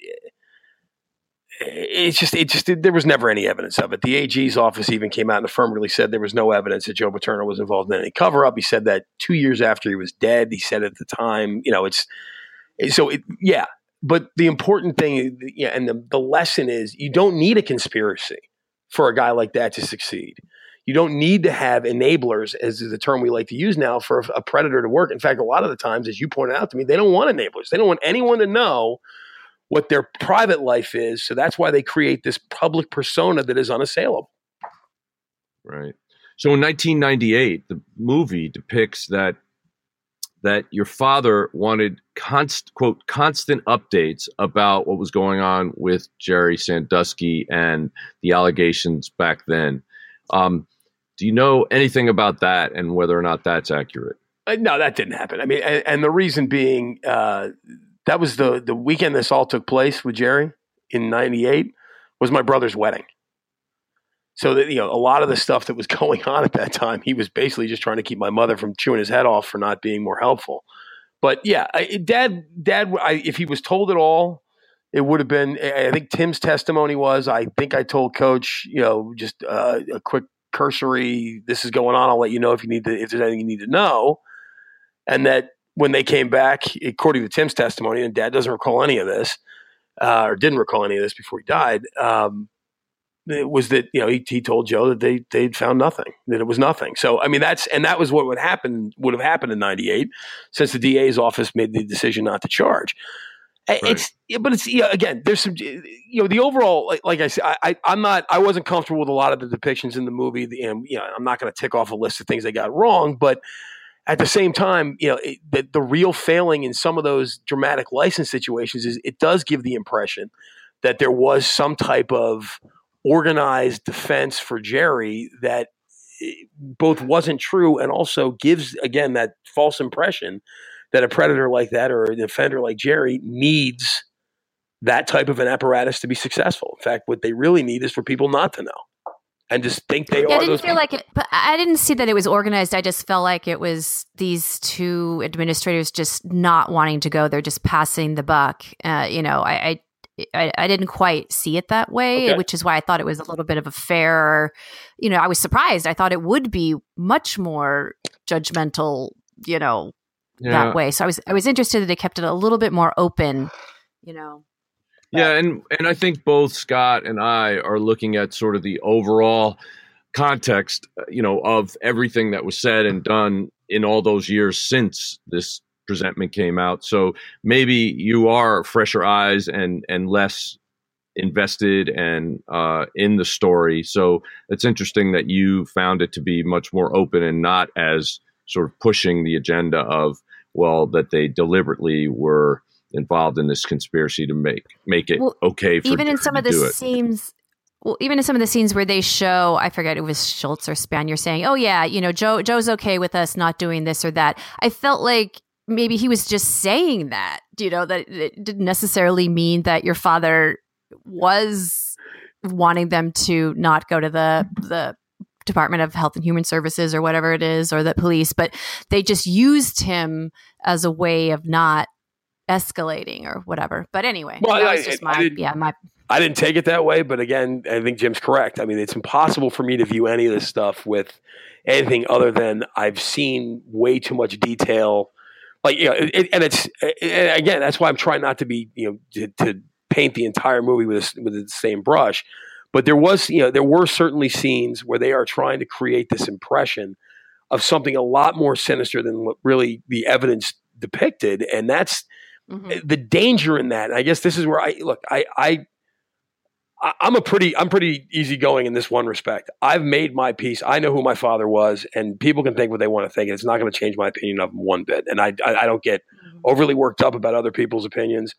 it's just it just there was never any evidence of it. The A G's office even came out and affirmatively said there was no evidence that Joe Paterno was involved in any cover up. He said that two years after he was dead. He said at the time, you know, it's so it yeah. But the important thing, yeah, and the, the lesson is you don't need a conspiracy for a guy like that to succeed. You don't need to have enablers, as is the term we like to use now, for a, a predator to work. In fact, a lot of the times, as you pointed out to me, they don't want enablers. They don't want anyone to know what their private life is. So that's why they create this public persona that is unassailable. Right. So in nineteen ninety-eight, the movie depicts that that your father wanted const, quote, constant updates about what was going on with Jerry Sandusky and the allegations back then. Um, do you know anything about that and whether or not that's accurate? Uh, no, that didn't happen. I mean, and, and the reason being, uh, that was the the weekend this all took place with Jerry in ninety-eight was my brother's wedding. So that, you know, a lot of the stuff that was going on at that time, he was basically just trying to keep my mother from chewing his head off for not being more helpful. But yeah, I, dad, dad, I, if he was told it all, it would have been, I think Tim's testimony was, I think I told Coach, you know, just uh, a quick cursory, this is going on. I'll let you know if you need to, if there's anything you need to know. And that when they came back, according to Tim's testimony, and Dad doesn't recall any of this, uh, or didn't recall any of this before he died, um, it was that, you know, he, he told Joe that they, they'd found nothing, that it was nothing. So, I mean, that's, and that was what would happen, would have happened in ninety-eight since the D A's office made the decision not to charge. Right. It's, but it's, yeah, again, there's some, you know, the overall, like, like I said, I, I, I'm not, I wasn't comfortable with a lot of the depictions in the movie. The, and, you know, I'm not going to tick off a list of things they got wrong, but at the same time, you know, it, the, the real failing in some of those dramatic license situations is it does give the impression that there was some type of organized defense for Jerry that both wasn't true and also gives, again, that false impression that a predator like that or an offender like Jerry needs that type of an apparatus to be successful. In fact, what they really need is for people not to know and just think they yeah, are. I didn't those feel people. like it, but I didn't see that it was organized. I just felt like it was these two administrators just not wanting to go. They're just passing the buck. Uh, you know, I, I I, I didn't quite see it that way, Okay. which is why I thought it was a little bit of a fair, you know, I was surprised. I thought it would be much more judgmental, you know, Yeah. that way. So I was, I was interested that they kept it a little bit more open, you know. Yeah, and and I think both Scott and I are looking at sort of the overall context, you know, of everything that was said and done in all those years since this presentment came out. So maybe you are fresher eyes and and less invested and uh, in the story. So it's interesting that you found it to be much more open and not as sort of pushing the agenda of, well, that they deliberately were involved in this conspiracy to make make it Well, okay for even in Jerry some to of the do it. scenes. Well, even in some of the scenes where they show, I forget it was Schultz or Spanier saying, "Oh yeah, you know, Joe Joe's okay with us not doing this or that." I felt like maybe he was just saying that, you know, that it didn't necessarily mean that your father was wanting them to not go to the the Department of Health and Human Services or whatever it is, or the police, but they just used him as a way of not escalating or whatever. But anyway, Well, that I- was just I my didn't- yeah my. I didn't take it that way, but again, I think Jim's correct. I mean, it's impossible for me to view any of this stuff with anything other than I've seen way too much detail. Like, you know, it, and it's and again, that's why I'm trying not to be, you know, to, to paint the entire movie with a, with the same brush. But there was, you know, there were certainly scenes where they are trying to create this impression of something a lot more sinister than what really the evidence depicted, and that's Mhm. the danger in that. And I guess this is where I look. I, I I- I'm a pretty, I'm pretty easygoing in this one respect. I've made my peace. I know who my father was, and people can think what they want to think. And it's not going to change my opinion of him one bit. And I, I, I don't get overly worked up about other people's opinions.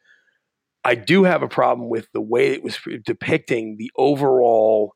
I do have a problem with the way it was depicting the overall.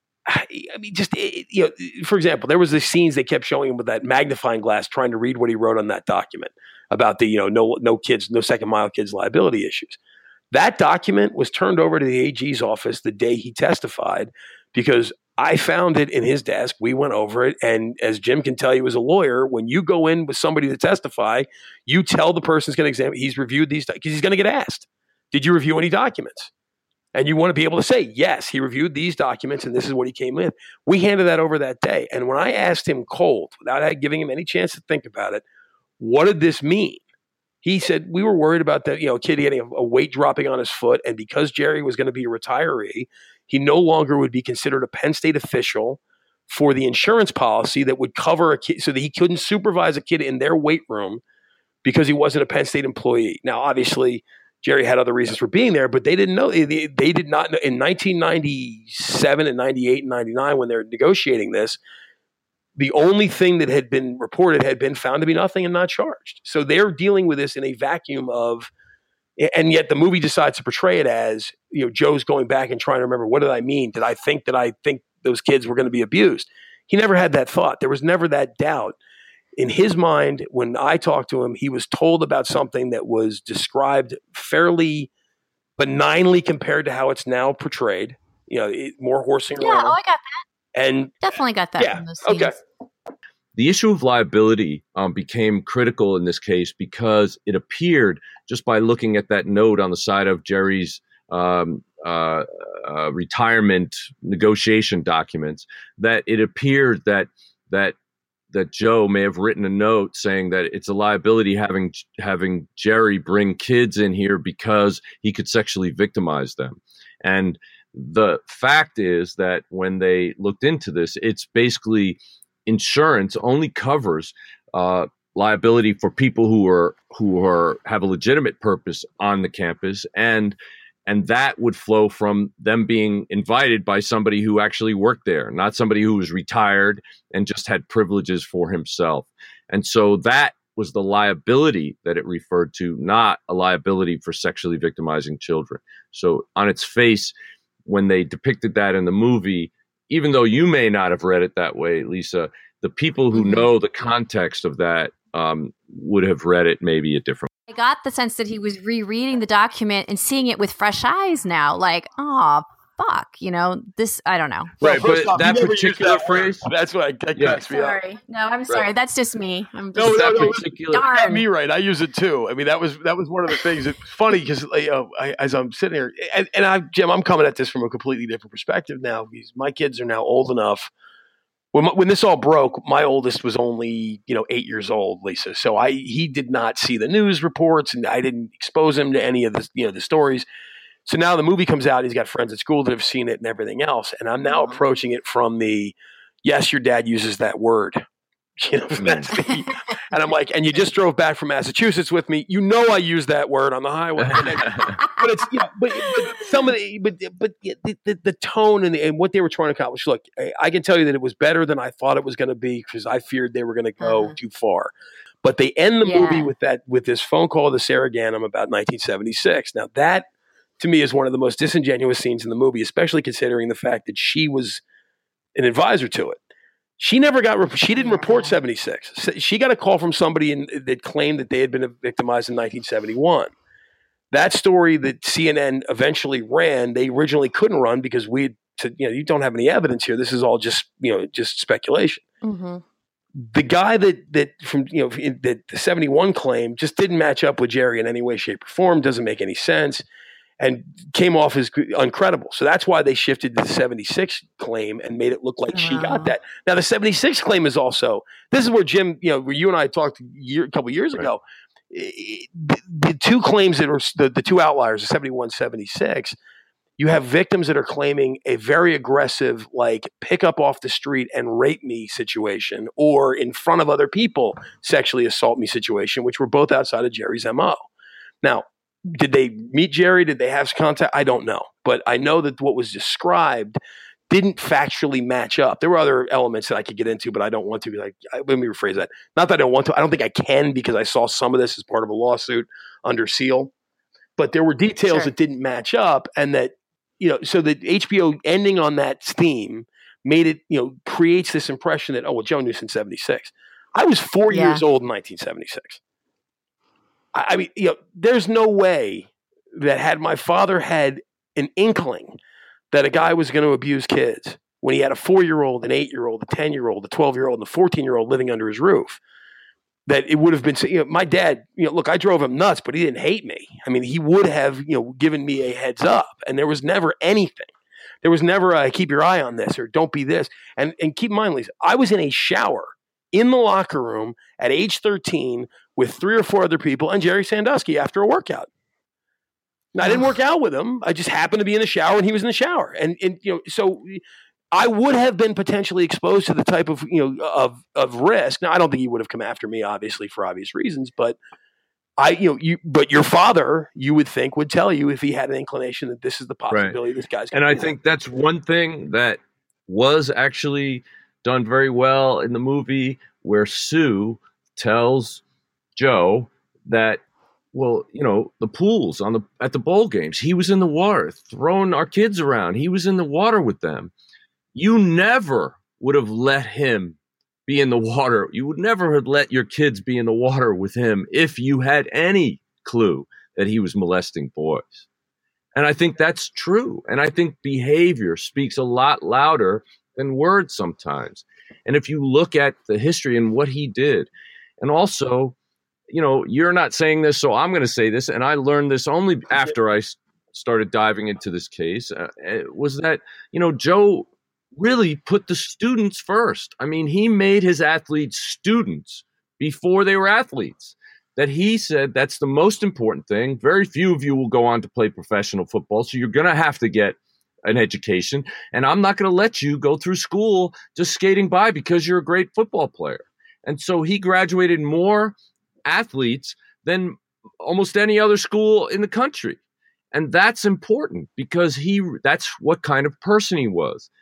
I mean, just it, you know, for example, there was the scenes they kept showing him with that magnifying glass, trying to read what he wrote on that document about the, you know, no, no kids, no second mile kids liability issues. That document was turned over to the A G's office the day he testified because I found it in his desk. We went over it. And as Jim can tell you as a lawyer, when you go in with somebody to testify, you tell the person's going to examine, he's reviewed these, because he's going to get asked, did you review any documents? And you want to be able to say, yes, he reviewed these documents and this is what he came with. We handed that over that day. And when I asked him cold, without giving him any chance to think about it, what did this mean? He said, we were worried about that, you know, kid getting a, a weight dropping on his foot. And because Jerry was going to be a retiree, he no longer would be considered a Penn State official for the insurance policy that would cover a kid so that he couldn't supervise a kid in their weight room because he wasn't a Penn State employee. Now, obviously, Jerry had other reasons for being there, but they didn't know. They, they did not know. In nineteen ninety-seven and ninety-eight and ninety-nine, when they're negotiating this, the only thing that had been reported had been found to be nothing and not charged. So they're dealing with this in a vacuum of, and yet the movie decides to portray it as, you know, Joe's going back and trying to remember, what did I mean? Did I think that I think those kids were going to be abused? He never had that thought. There was never that doubt. In his mind, when I talked to him, he was told about something that was described fairly benignly compared to how it's now portrayed. You know, it, more horsing Yeah, around. oh, I got that. And Definitely got that yeah, from those scenes. okay. The issue of liability um, became critical in this case because it appeared, just by looking at that note on the side of Jerry's um, uh, uh, retirement negotiation documents, that it appeared that that that Joe may have written a note saying that it's a liability having having Jerry bring kids in here because he could sexually victimize them. And the fact is that when they looked into this, it's basically insurance only covers uh, liability for people who are who are have a legitimate purpose on the campus, and and that would flow from them being invited by somebody who actually worked there, not somebody who was retired and just had privileges for himself. And so that was the liability that it referred to, not a liability for sexually victimizing children. So on its face, when they depicted that in the movie, even though you may not have read it that way, Lisa, the people who mm-hmm. know the context of that um, would have read it maybe a different way. I got the sense that he was rereading the document and seeing it with fresh eyes now, like, oh, fuck, you know, this, I don't know. Right, well, but off, that particular that phrase. That's what I, that yeah. cracks me up. Sorry. No, I'm sorry. Right. That's just me. I'm no, just, no, no, particular. Darn. Me right. I use it too. I mean, that was that was one of the things. It's funny because you know, I, as I'm sitting here, and, and I, Jim, I'm coming at this from a completely different perspective now. Because my kids are now old enough. When when this all broke, my oldest was only you know eight years old, Lisa. So I he did not see the news reports, and I didn't expose him to any of the you know the stories. So now the movie comes out, he's got friends at school that have seen it and everything else. And I'm now approaching it from the, yes, your dad uses that word. You know, that's me. And I'm like, and you just drove back from Massachusetts with me. You know I use that word on the highway. Then, but it's, you know, but, but some of the, but, but the, the, the tone and, the, and what they were trying to accomplish, look, I, I can tell you that it was better than I thought it was going to be because I feared they were going to go uh-huh. too far. But they end the yeah. movie with that, with this phone call to Sarah Ganim about nineteen seventy-six. Now that, to me, is one of the most disingenuous scenes in the movie, especially considering the fact that she was an advisor to it. She never got, she didn't report seventy-six. She got a call from somebody in, that claimed that they had been victimized in nineteen seventy-one. That story that C N N eventually ran, they originally couldn't run because we had to, you know, you don't have any evidence here. This is all just, you know, just speculation. Mm-hmm. The guy that, that from, you know, that the seventy-one claim just didn't match up with Jerry in any way, shape, or form, doesn't make any sense. And came off as uncredible. So that's why they shifted to the seventy-six claim and made it look like wow. she got that. Now, the seventy-six claim is also, this is where Jim, you know, where you and I talked a, year, a couple of years right. ago. The, the two claims that are, the, the two outliers, the seventy-one, seventy-six, you have victims that are claiming a very aggressive, like, pick up off the street and rape me situation, or in front of other people, sexually assault me situation, which were both outside of Jerry's M O. Now, did they meet Jerry? Did they have contact? I don't know. But I know that what was described didn't factually match up. There were other elements that I could get into, but I don't want to. Like, let me rephrase that. Not that I don't want to. I don't think I can because I saw some of this as part of a lawsuit under seal. But there were details sure. that didn't match up, and that, you know, so that H B O ending on that theme made it, you know, creates this impression that, oh, well, Joe knew since seventy-six. I was four yeah. years old in nineteen seventy-six. I mean, you know, there's no way that had my father had an inkling that a guy was going to abuse kids when he had a four-year-old, an eight-year-old, a ten-year-old, a twelve-year-old, and a fourteen-year-old living under his roof, that it would have been, you know, my dad, you know, look, I drove him nuts, but he didn't hate me. I mean, he would have, you know, given me a heads up, and there was never anything. There was never a keep your eye on this or don't be this. And, and keep in mind, Lisa, I was in a shower in the locker room at age thirteen with three or four other people and Jerry Sandusky after a workout. Now, I didn't work out with him. I just happened to be in the shower and he was in the shower. And, and you know, so I would have been potentially exposed to the type of, you know, of, of risk. Now, I don't think he would have come after me, obviously, for obvious reasons, but I, you know, you, but your father, you would think, would tell you if he had an inclination that this is the possibility right. this guy's going to. And I think that's one thing that was actually done very well in the movie, where Sue tells Joe that, well, you know, the pools on the at the bowl games, he was in the water throwing our kids around. He was in the water with them. You never would have let him be in the water. You would never have let your kids be in the water with him if you had any clue that he was molesting boys. And I think that's true. And I think behavior speaks a lot louder than words sometimes. And if you look at the history and what he did, and also, you know, you're not saying this, so I'm going to say this, and I learned this only after I started diving into this case, uh, was that, you know, Joe really put the students first. I mean, he made his athletes students before they were athletes. That he said that's the most important thing. Very few of you will go on to play professional football, so you're going to have to get an education, and I'm not going to let you go through school just skating by because you're a great football player. And so he graduated more athletes than almost any other school in the country. And that's important because he that's what kind of person he was.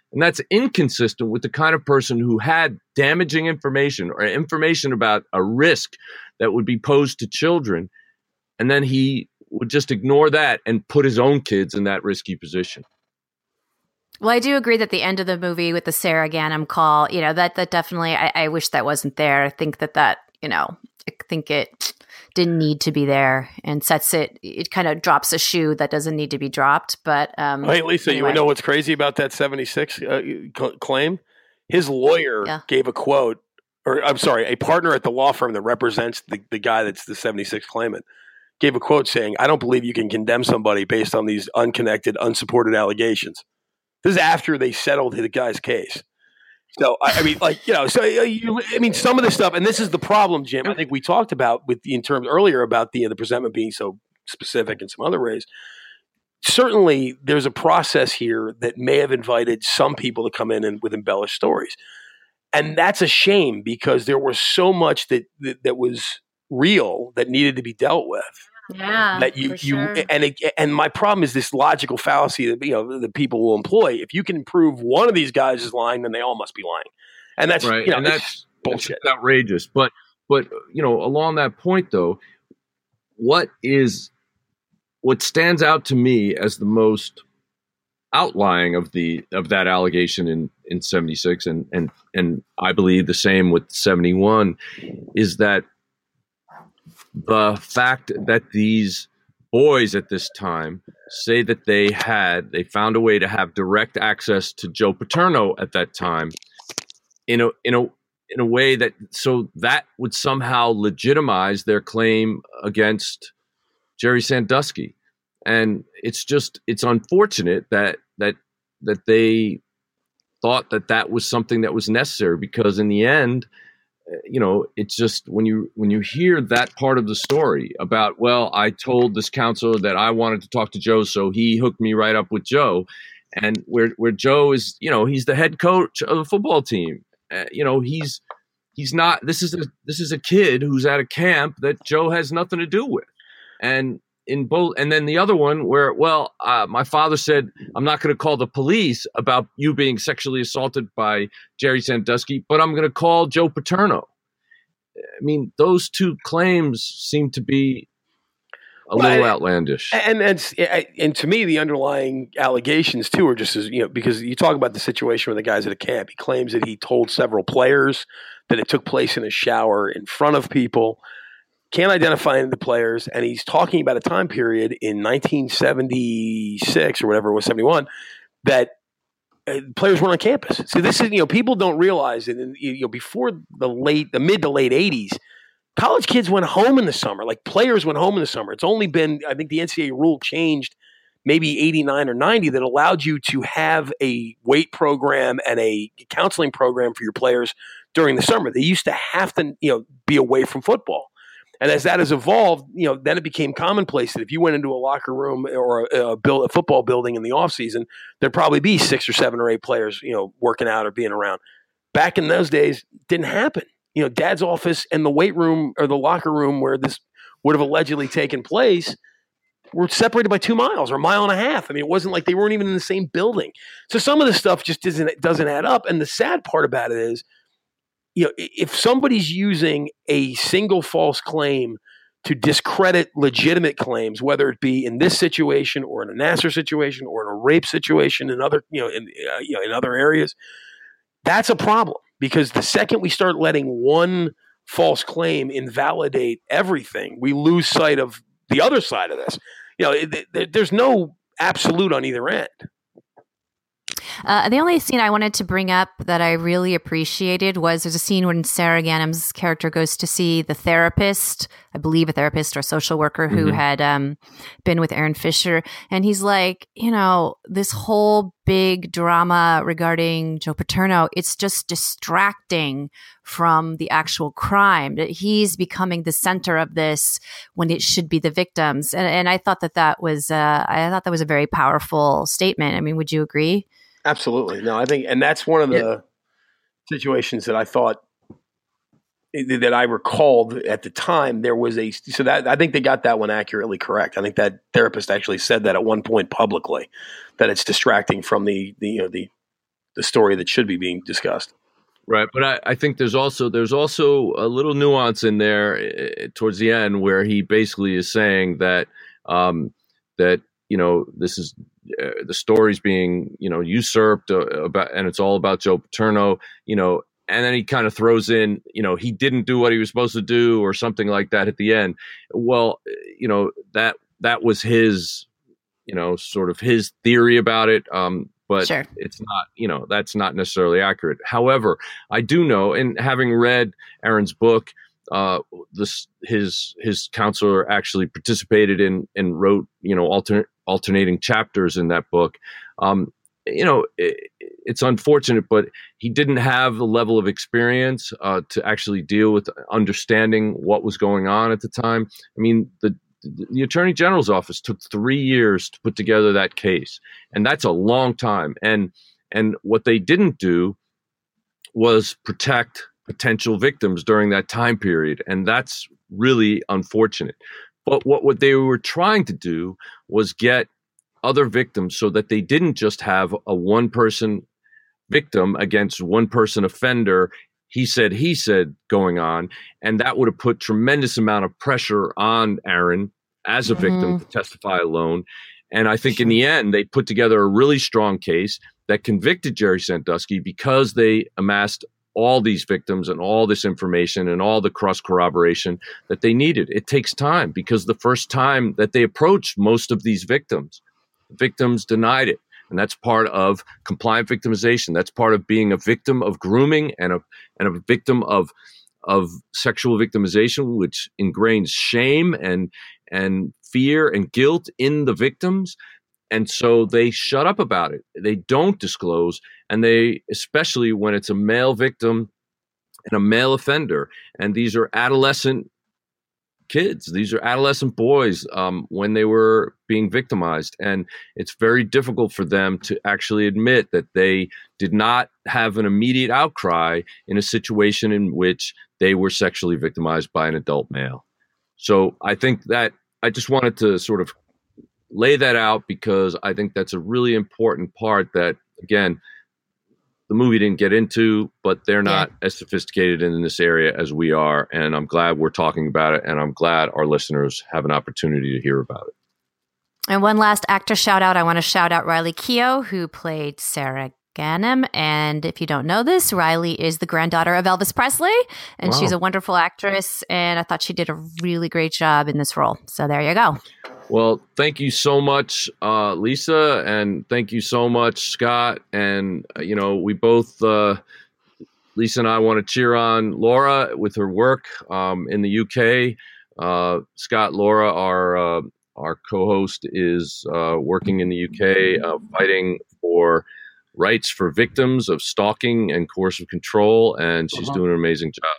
And that's inconsistent with the kind of person who had damaging information or information about a risk that would be posed to children. And then he would just ignore that and put his own kids in that risky position. Well, I do agree that the end of the movie with the Sarah Ganem call, you know, that that definitely, I, I wish that wasn't there. I think that that, you know, I think it didn't need to be there and sets it, it kind of drops a shoe that doesn't need to be dropped. But, um, hey, Lisa, anyway. You know what's crazy about that seventy-six uh, cl- claim? His lawyer Yeah. gave a quote, or I'm sorry, a partner at the law firm that represents the, the guy that's the seventy-six claimant gave a quote saying, "I don't believe you can condemn somebody based on these unconnected, unsupported allegations." This is after they settled the guy's case. So, I, I mean, like, you know, so you, I mean, some of this stuff, and this is the problem, Jim, I think we talked about with in terms earlier about the, the presentment being so specific in some other ways. Certainly, there's a process here that may have invited some people to come in and with embellished stories. And that's a shame because there was so much that, that, that was real that needed to be dealt with. Yeah, that you, for you sure. and it, and my problem is this logical fallacy that you know that people will employ. If you can prove one of these guys is lying, then they all must be lying, and that's right. You know, and that's bullshit, that's outrageous. But but you know, along that point though, what is what stands out to me as the most outlying of the of that allegation in in seventy-six, and and and I believe the same with seventy-one, is that the fact that these boys at this time say that they had, they found a way to have direct access to Joe Paterno at that time in a, in a, in a way that, so that would somehow legitimize their claim against Jerry Sandusky. And it's just, it's unfortunate that, that, that they thought that that was something that was necessary, because in the end, you know, it's just when you when you hear that part of the story about, well, I told this counselor that I wanted to talk to Joe, so he hooked me right up with Joe, and where where Joe is, you know, he's the head coach of the football team. Uh, you know, he's he's not. This is a this is a kid who's at a camp that Joe has nothing to do with, and in both, and then the other one where, well, uh, my father said, I'm not going to call the police about you being sexually assaulted by Jerry Sandusky, but I'm going to call Joe Paterno. I mean, those two claims seem to be a well, little and, outlandish. And that's and to me, the underlying allegations too are just as, you know, because you talk about the situation with the guys at a camp. He claims that he told several players that it took place in a shower in front of people. Can't identify any of the players, and he's talking about a time period in nineteen seventy-six or whatever it was, seventy-one, that uh, players weren't on campus. So this is, you know, people don't realize that, in, you know, before the late, the mid to late eighties, college kids went home in the summer. Like players went home in the summer. It's only been, I think the N C double A rule changed maybe eighty-nine or ninety that allowed you to have a weight program and a counseling program for your players during the summer. They used to have to, you know, be away from football. And as that has evolved, you know, then it became commonplace that if you went into a locker room or a, a, build, a football building in the offseason, there'd probably be six or seven or eight players, you know, working out or being around. Back in those days, didn't happen. You know, dad's office and the weight room or the locker room where this would have allegedly taken place were separated by two miles or a mile and a half. I mean, it wasn't like they weren't even in the same building. So some of this stuff just doesn't doesn't add up. And the sad part about it is, you know, if somebody's using a single false claim to discredit legitimate claims, whether it be in this situation or in a Nassar situation or in a rape situation in other, you know, in, uh, you know, in other areas, that's a problem. Because the second we start letting one false claim invalidate everything, we lose sight of the other side of this. You know, it, it, there's no absolute on either end. Uh, the only scene I wanted to bring up that I really appreciated was there's a scene when Sarah Ganem's character goes to see the therapist, I believe a therapist or social worker who mm-hmm. had um, been with Aaron Fisher. And he's like, you know, this whole big drama regarding Joe Paterno, it's just distracting from the actual crime. That he's becoming the center of this when it should be the victims. And, and I thought that that was, uh, I thought that was a very powerful statement. I mean, would you agree? Absolutely. No, I think, and that's one of the yeah. situations that I thought that I recalled at the time. There was a, so that I think they got that one accurately correct. I think that therapist actually said that at one point publicly, that it's distracting from the, the you know, the the story that should be being discussed. Right, but I, I think there's also there's also a little nuance in there uh, towards the end where he basically is saying that um, that you know this is uh, the story's being you know usurped uh, about, and it's all about Joe Paterno, you know, and then he kind of throws in you know he didn't do what he was supposed to do or something like that at the end. Well, you know that that was his you know sort of his theory about it. Um, But sure. It's not, you know, that's not necessarily accurate. However, I do know, and having read Aaron's book, uh, this his his counselor actually participated in and wrote, you know, alternate alternating chapters in that book. Um, you know, it, it's unfortunate, but he didn't have the level of experience uh, to actually deal with understanding what was going on at the time. I mean, the The Attorney General's office took three years to put together that case, and that's a long time. And and what they didn't do was protect potential victims during that time period, and that's really unfortunate. But what, what they were trying to do was get other victims so that they didn't just have a one-person victim against one-person offender, he said, he said going on. And that would have put tremendous amount of pressure on Aaron as a victim mm-hmm. to testify alone. And I think in the end, they put together a really strong case that convicted Jerry Sandusky because they amassed all these victims and all this information and all the cross corroboration that they needed. It takes time because the first time that they approached most of these victims, victims denied it. And that's part of compliant victimization. That's part of being a victim of grooming and a and a victim of of sexual victimization, which ingrains shame and and fear and guilt in the victims. And so they shut up about it. They don't disclose, and they, especially when it's a male victim and a male offender, and these are adolescent kids. These are adolescent boys um, when they were being victimized. And it's very difficult for them to actually admit that they did not have an immediate outcry in a situation in which they were sexually victimized by an adult male. So I think that I just wanted to sort of lay that out because I think that's a really important part that, again, the movie didn't get into, but they're not yeah. as sophisticated in this area as we are. And I'm glad we're talking about it. And I'm glad our listeners have an opportunity to hear about it. And one last actor shout out. I want to shout out Riley Keough, who played Sarah Ganem. And if you don't know this, Riley is the granddaughter of Elvis Presley. And wow. she's a wonderful actress. And I thought she did a really great job in this role. So there you go. Well, thank you so much, uh, Lisa, and thank you so much, Scott. And, uh, you know, we both, uh, Lisa and I want to cheer on Laura with her work um, in the U K. Uh, Scott, Laura, our uh, our co-host, is uh, working in the U K, uh, fighting for rights for victims of stalking and coercive control, and she's uh-huh. doing an amazing job.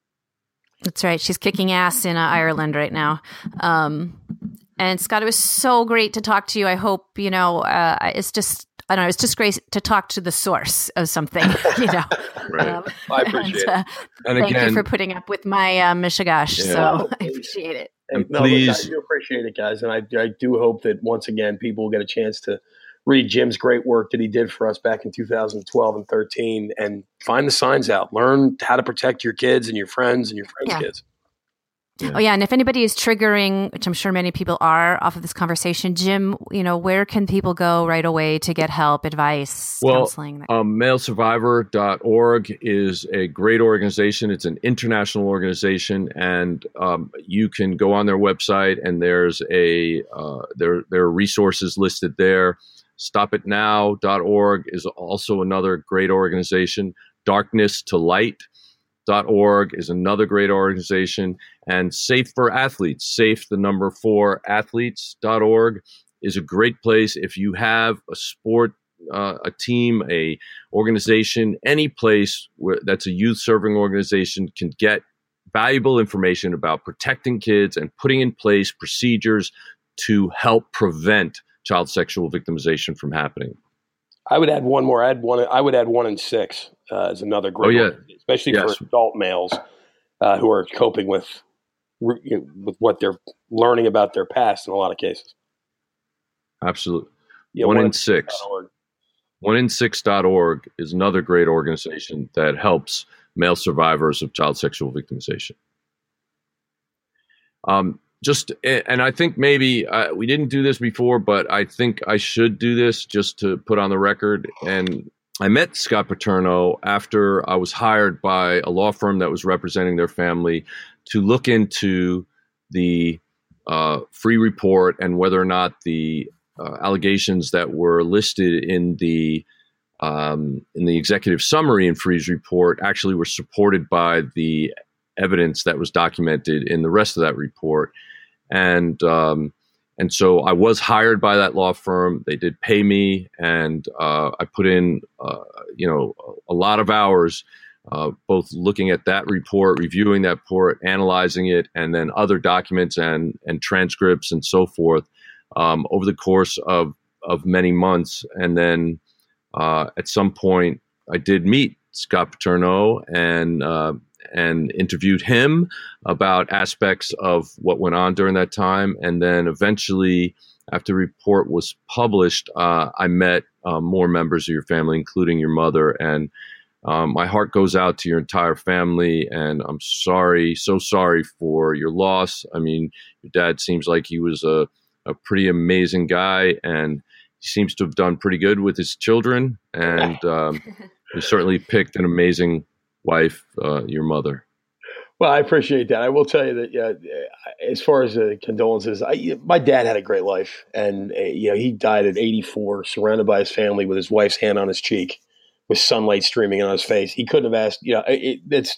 That's right. She's kicking ass in uh, Ireland right now. Um And Scott, it was so great to talk to you. I hope, you know, uh, it's just, I don't know, it's just great to talk to the source of something, you know. Right. Um, I appreciate and, uh, it. And thank again, you for putting up with my uh, Mishigash. Yeah. So I appreciate it. And no, please. Look, I do appreciate it, guys. And I, I do hope that once again, people will get a chance to read Jim's great work that he did for us back in two thousand twelve and thirteen and find the signs out. Learn how to protect your kids and your friends and your friends' yeah. kids. Yeah. Oh, yeah. And if anybody is triggering, which I'm sure many people are off of this conversation, Jim, you know, where can people go right away to get help, advice, well, counseling? Um, male survivor dot org is a great organization. It's an international organization, and um, you can go on their website, and there's a uh, there there are resources listed there. stop it now dot org is also another great organization. darkness to light dot org is another great organization, and Safe for Athletes, safe the number four athletes dot org is a great place if you have a sport, uh, a team, a organization, any place where that's a youth serving organization can get valuable information about protecting kids and putting in place procedures to help prevent child sexual victimization from happening. I would add one more. Add one. I would add one in six uh, as another great, oh, yeah. one, especially yes. for adult males uh, who are coping with you know, with what they're learning about their past in a lot of cases. Absolutely, yeah, one, one in in six. one in six dot org is another great organization that helps male survivors of child sexual victimization. Um, just, and I think maybe uh, we didn't do this before, but I think I should do this just to put on the record. And I met Scott Paterno after I was hired by a law firm that was representing their family to look into the uh, Free report and whether or not the uh, allegations that were listed in the um, in the executive summary in Free's report actually were supported by the evidence that was documented in the rest of that report. And um, and so I was hired by that law firm. They did pay me, and uh, I put in uh, you know a lot of hours, uh, both looking at that report, reviewing that report, analyzing it, and then other documents and and transcripts and so forth um, over the course of of many months. And then uh, at some point, I did meet Scott Paterno and uh, and interviewed him about aspects of what went on during that time. And then eventually, after the report was published, uh, I met uh, more members of your family, including your mother. And um, my heart goes out to your entire family. And I'm sorry, so sorry for your loss. I mean, your dad seems like he was a, a pretty amazing guy, and he seems to have done pretty good with his children. And um, he certainly picked an amazing wife, uh, your mother. Well, I appreciate that. I will tell you that, uh, as far as uh, condolences, I, my dad had a great life, and uh, you know he died at eighty-four, surrounded by his family, with his wife's hand on his cheek, with sunlight streaming on his face. He couldn't have asked. You know, it, it's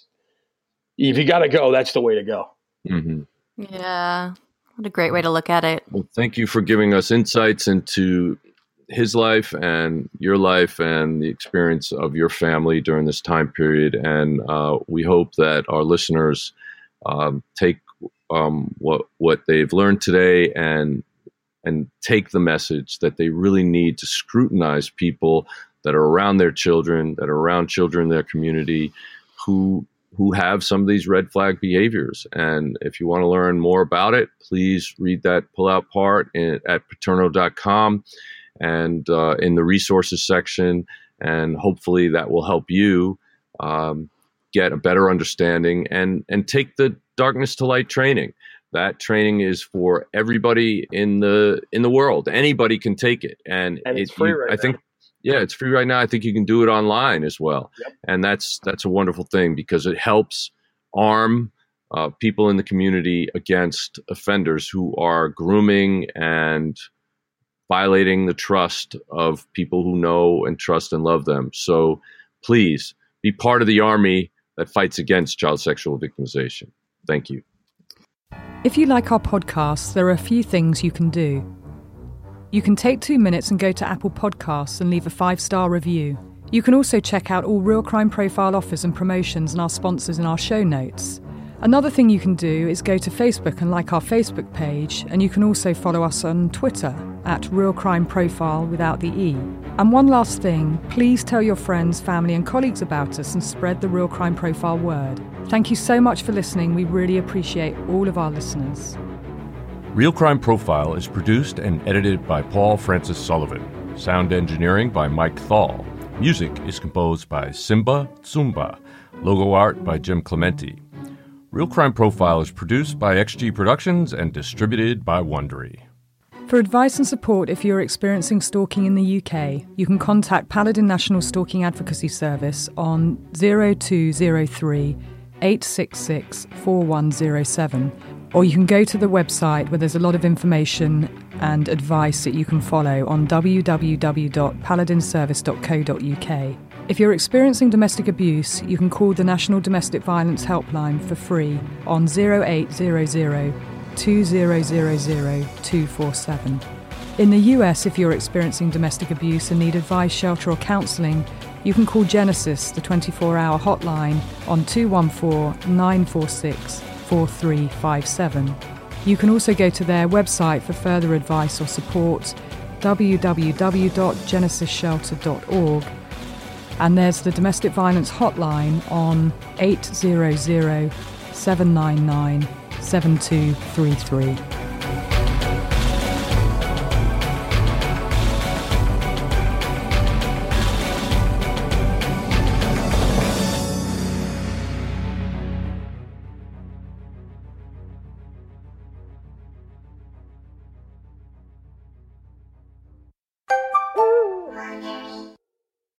if you got to go, that's the way to go. Mm-hmm. Yeah, what a great way to look at it. Well, thank you for giving us insights into his life and your life and the experience of your family during this time period. And uh, we hope that our listeners um, take um, what what they've learned today and and take the message that they really need to scrutinize people that are around their children, that are around children in their community who who have some of these red flag behaviors. And if you want to learn more about it, please read that pullout part in, at paterno dot com. And uh, in the resources section, and hopefully that will help you um, get a better understanding and and take the Darkness to Light training. That training is for everybody in the in the world. Anybody can take it, and, and it's it, free you, right I now. think, yeah, it's free right now. I think you can do it online as well, yep. And that's that's a wonderful thing because it helps arm uh, people in the community against offenders who are grooming and violating the trust of people who know and trust and love them. So please be part of the army that fights against child sexual victimization. Thank you. If you like our podcasts, there are a few things you can do. You can take two minutes and go to Apple Podcasts and leave a five-star review. You can also check out all Real Crime Profile offers and promotions and our sponsors in our show notes. Another thing you can do is go to Facebook and like our Facebook page, and you can also follow us on Twitter at Real Crime Profile without the E. And one last thing, please tell your friends, family and colleagues about us and spread the Real Crime Profile word. Thank you so much for listening. We really appreciate all of our listeners. Real Crime Profile is produced and edited by Paul Francis Sullivan. Sound engineering by Mike Thal. Music is composed by Simba Tsumba. Logo art by Jim Clementi. Real Crime Profile is produced by X G Productions and distributed by Wondery. For advice and support if you're experiencing stalking in the U K, you can contact Paladin National Stalking Advocacy Service on zero two zero three, eight six six, four one zero seven, or you can go to the website where there's a lot of information and advice that you can follow on w w w dot paladin service dot co dot u k. If you're experiencing domestic abuse, you can call the National Domestic Violence Helpline for free on zero eight zero zero, two zero zero zero, two four seven. In the U S, if you're experiencing domestic abuse and need advice, shelter or counselling, you can call Genesis, the twenty-four hour hotline, on two one four, nine four six, four three five seven. You can also go to their website for further advice or support, w w w dot genesis shelter dot org. And there's the Domestic Violence Hotline on eight hundred, seven nine nine, seven two three three.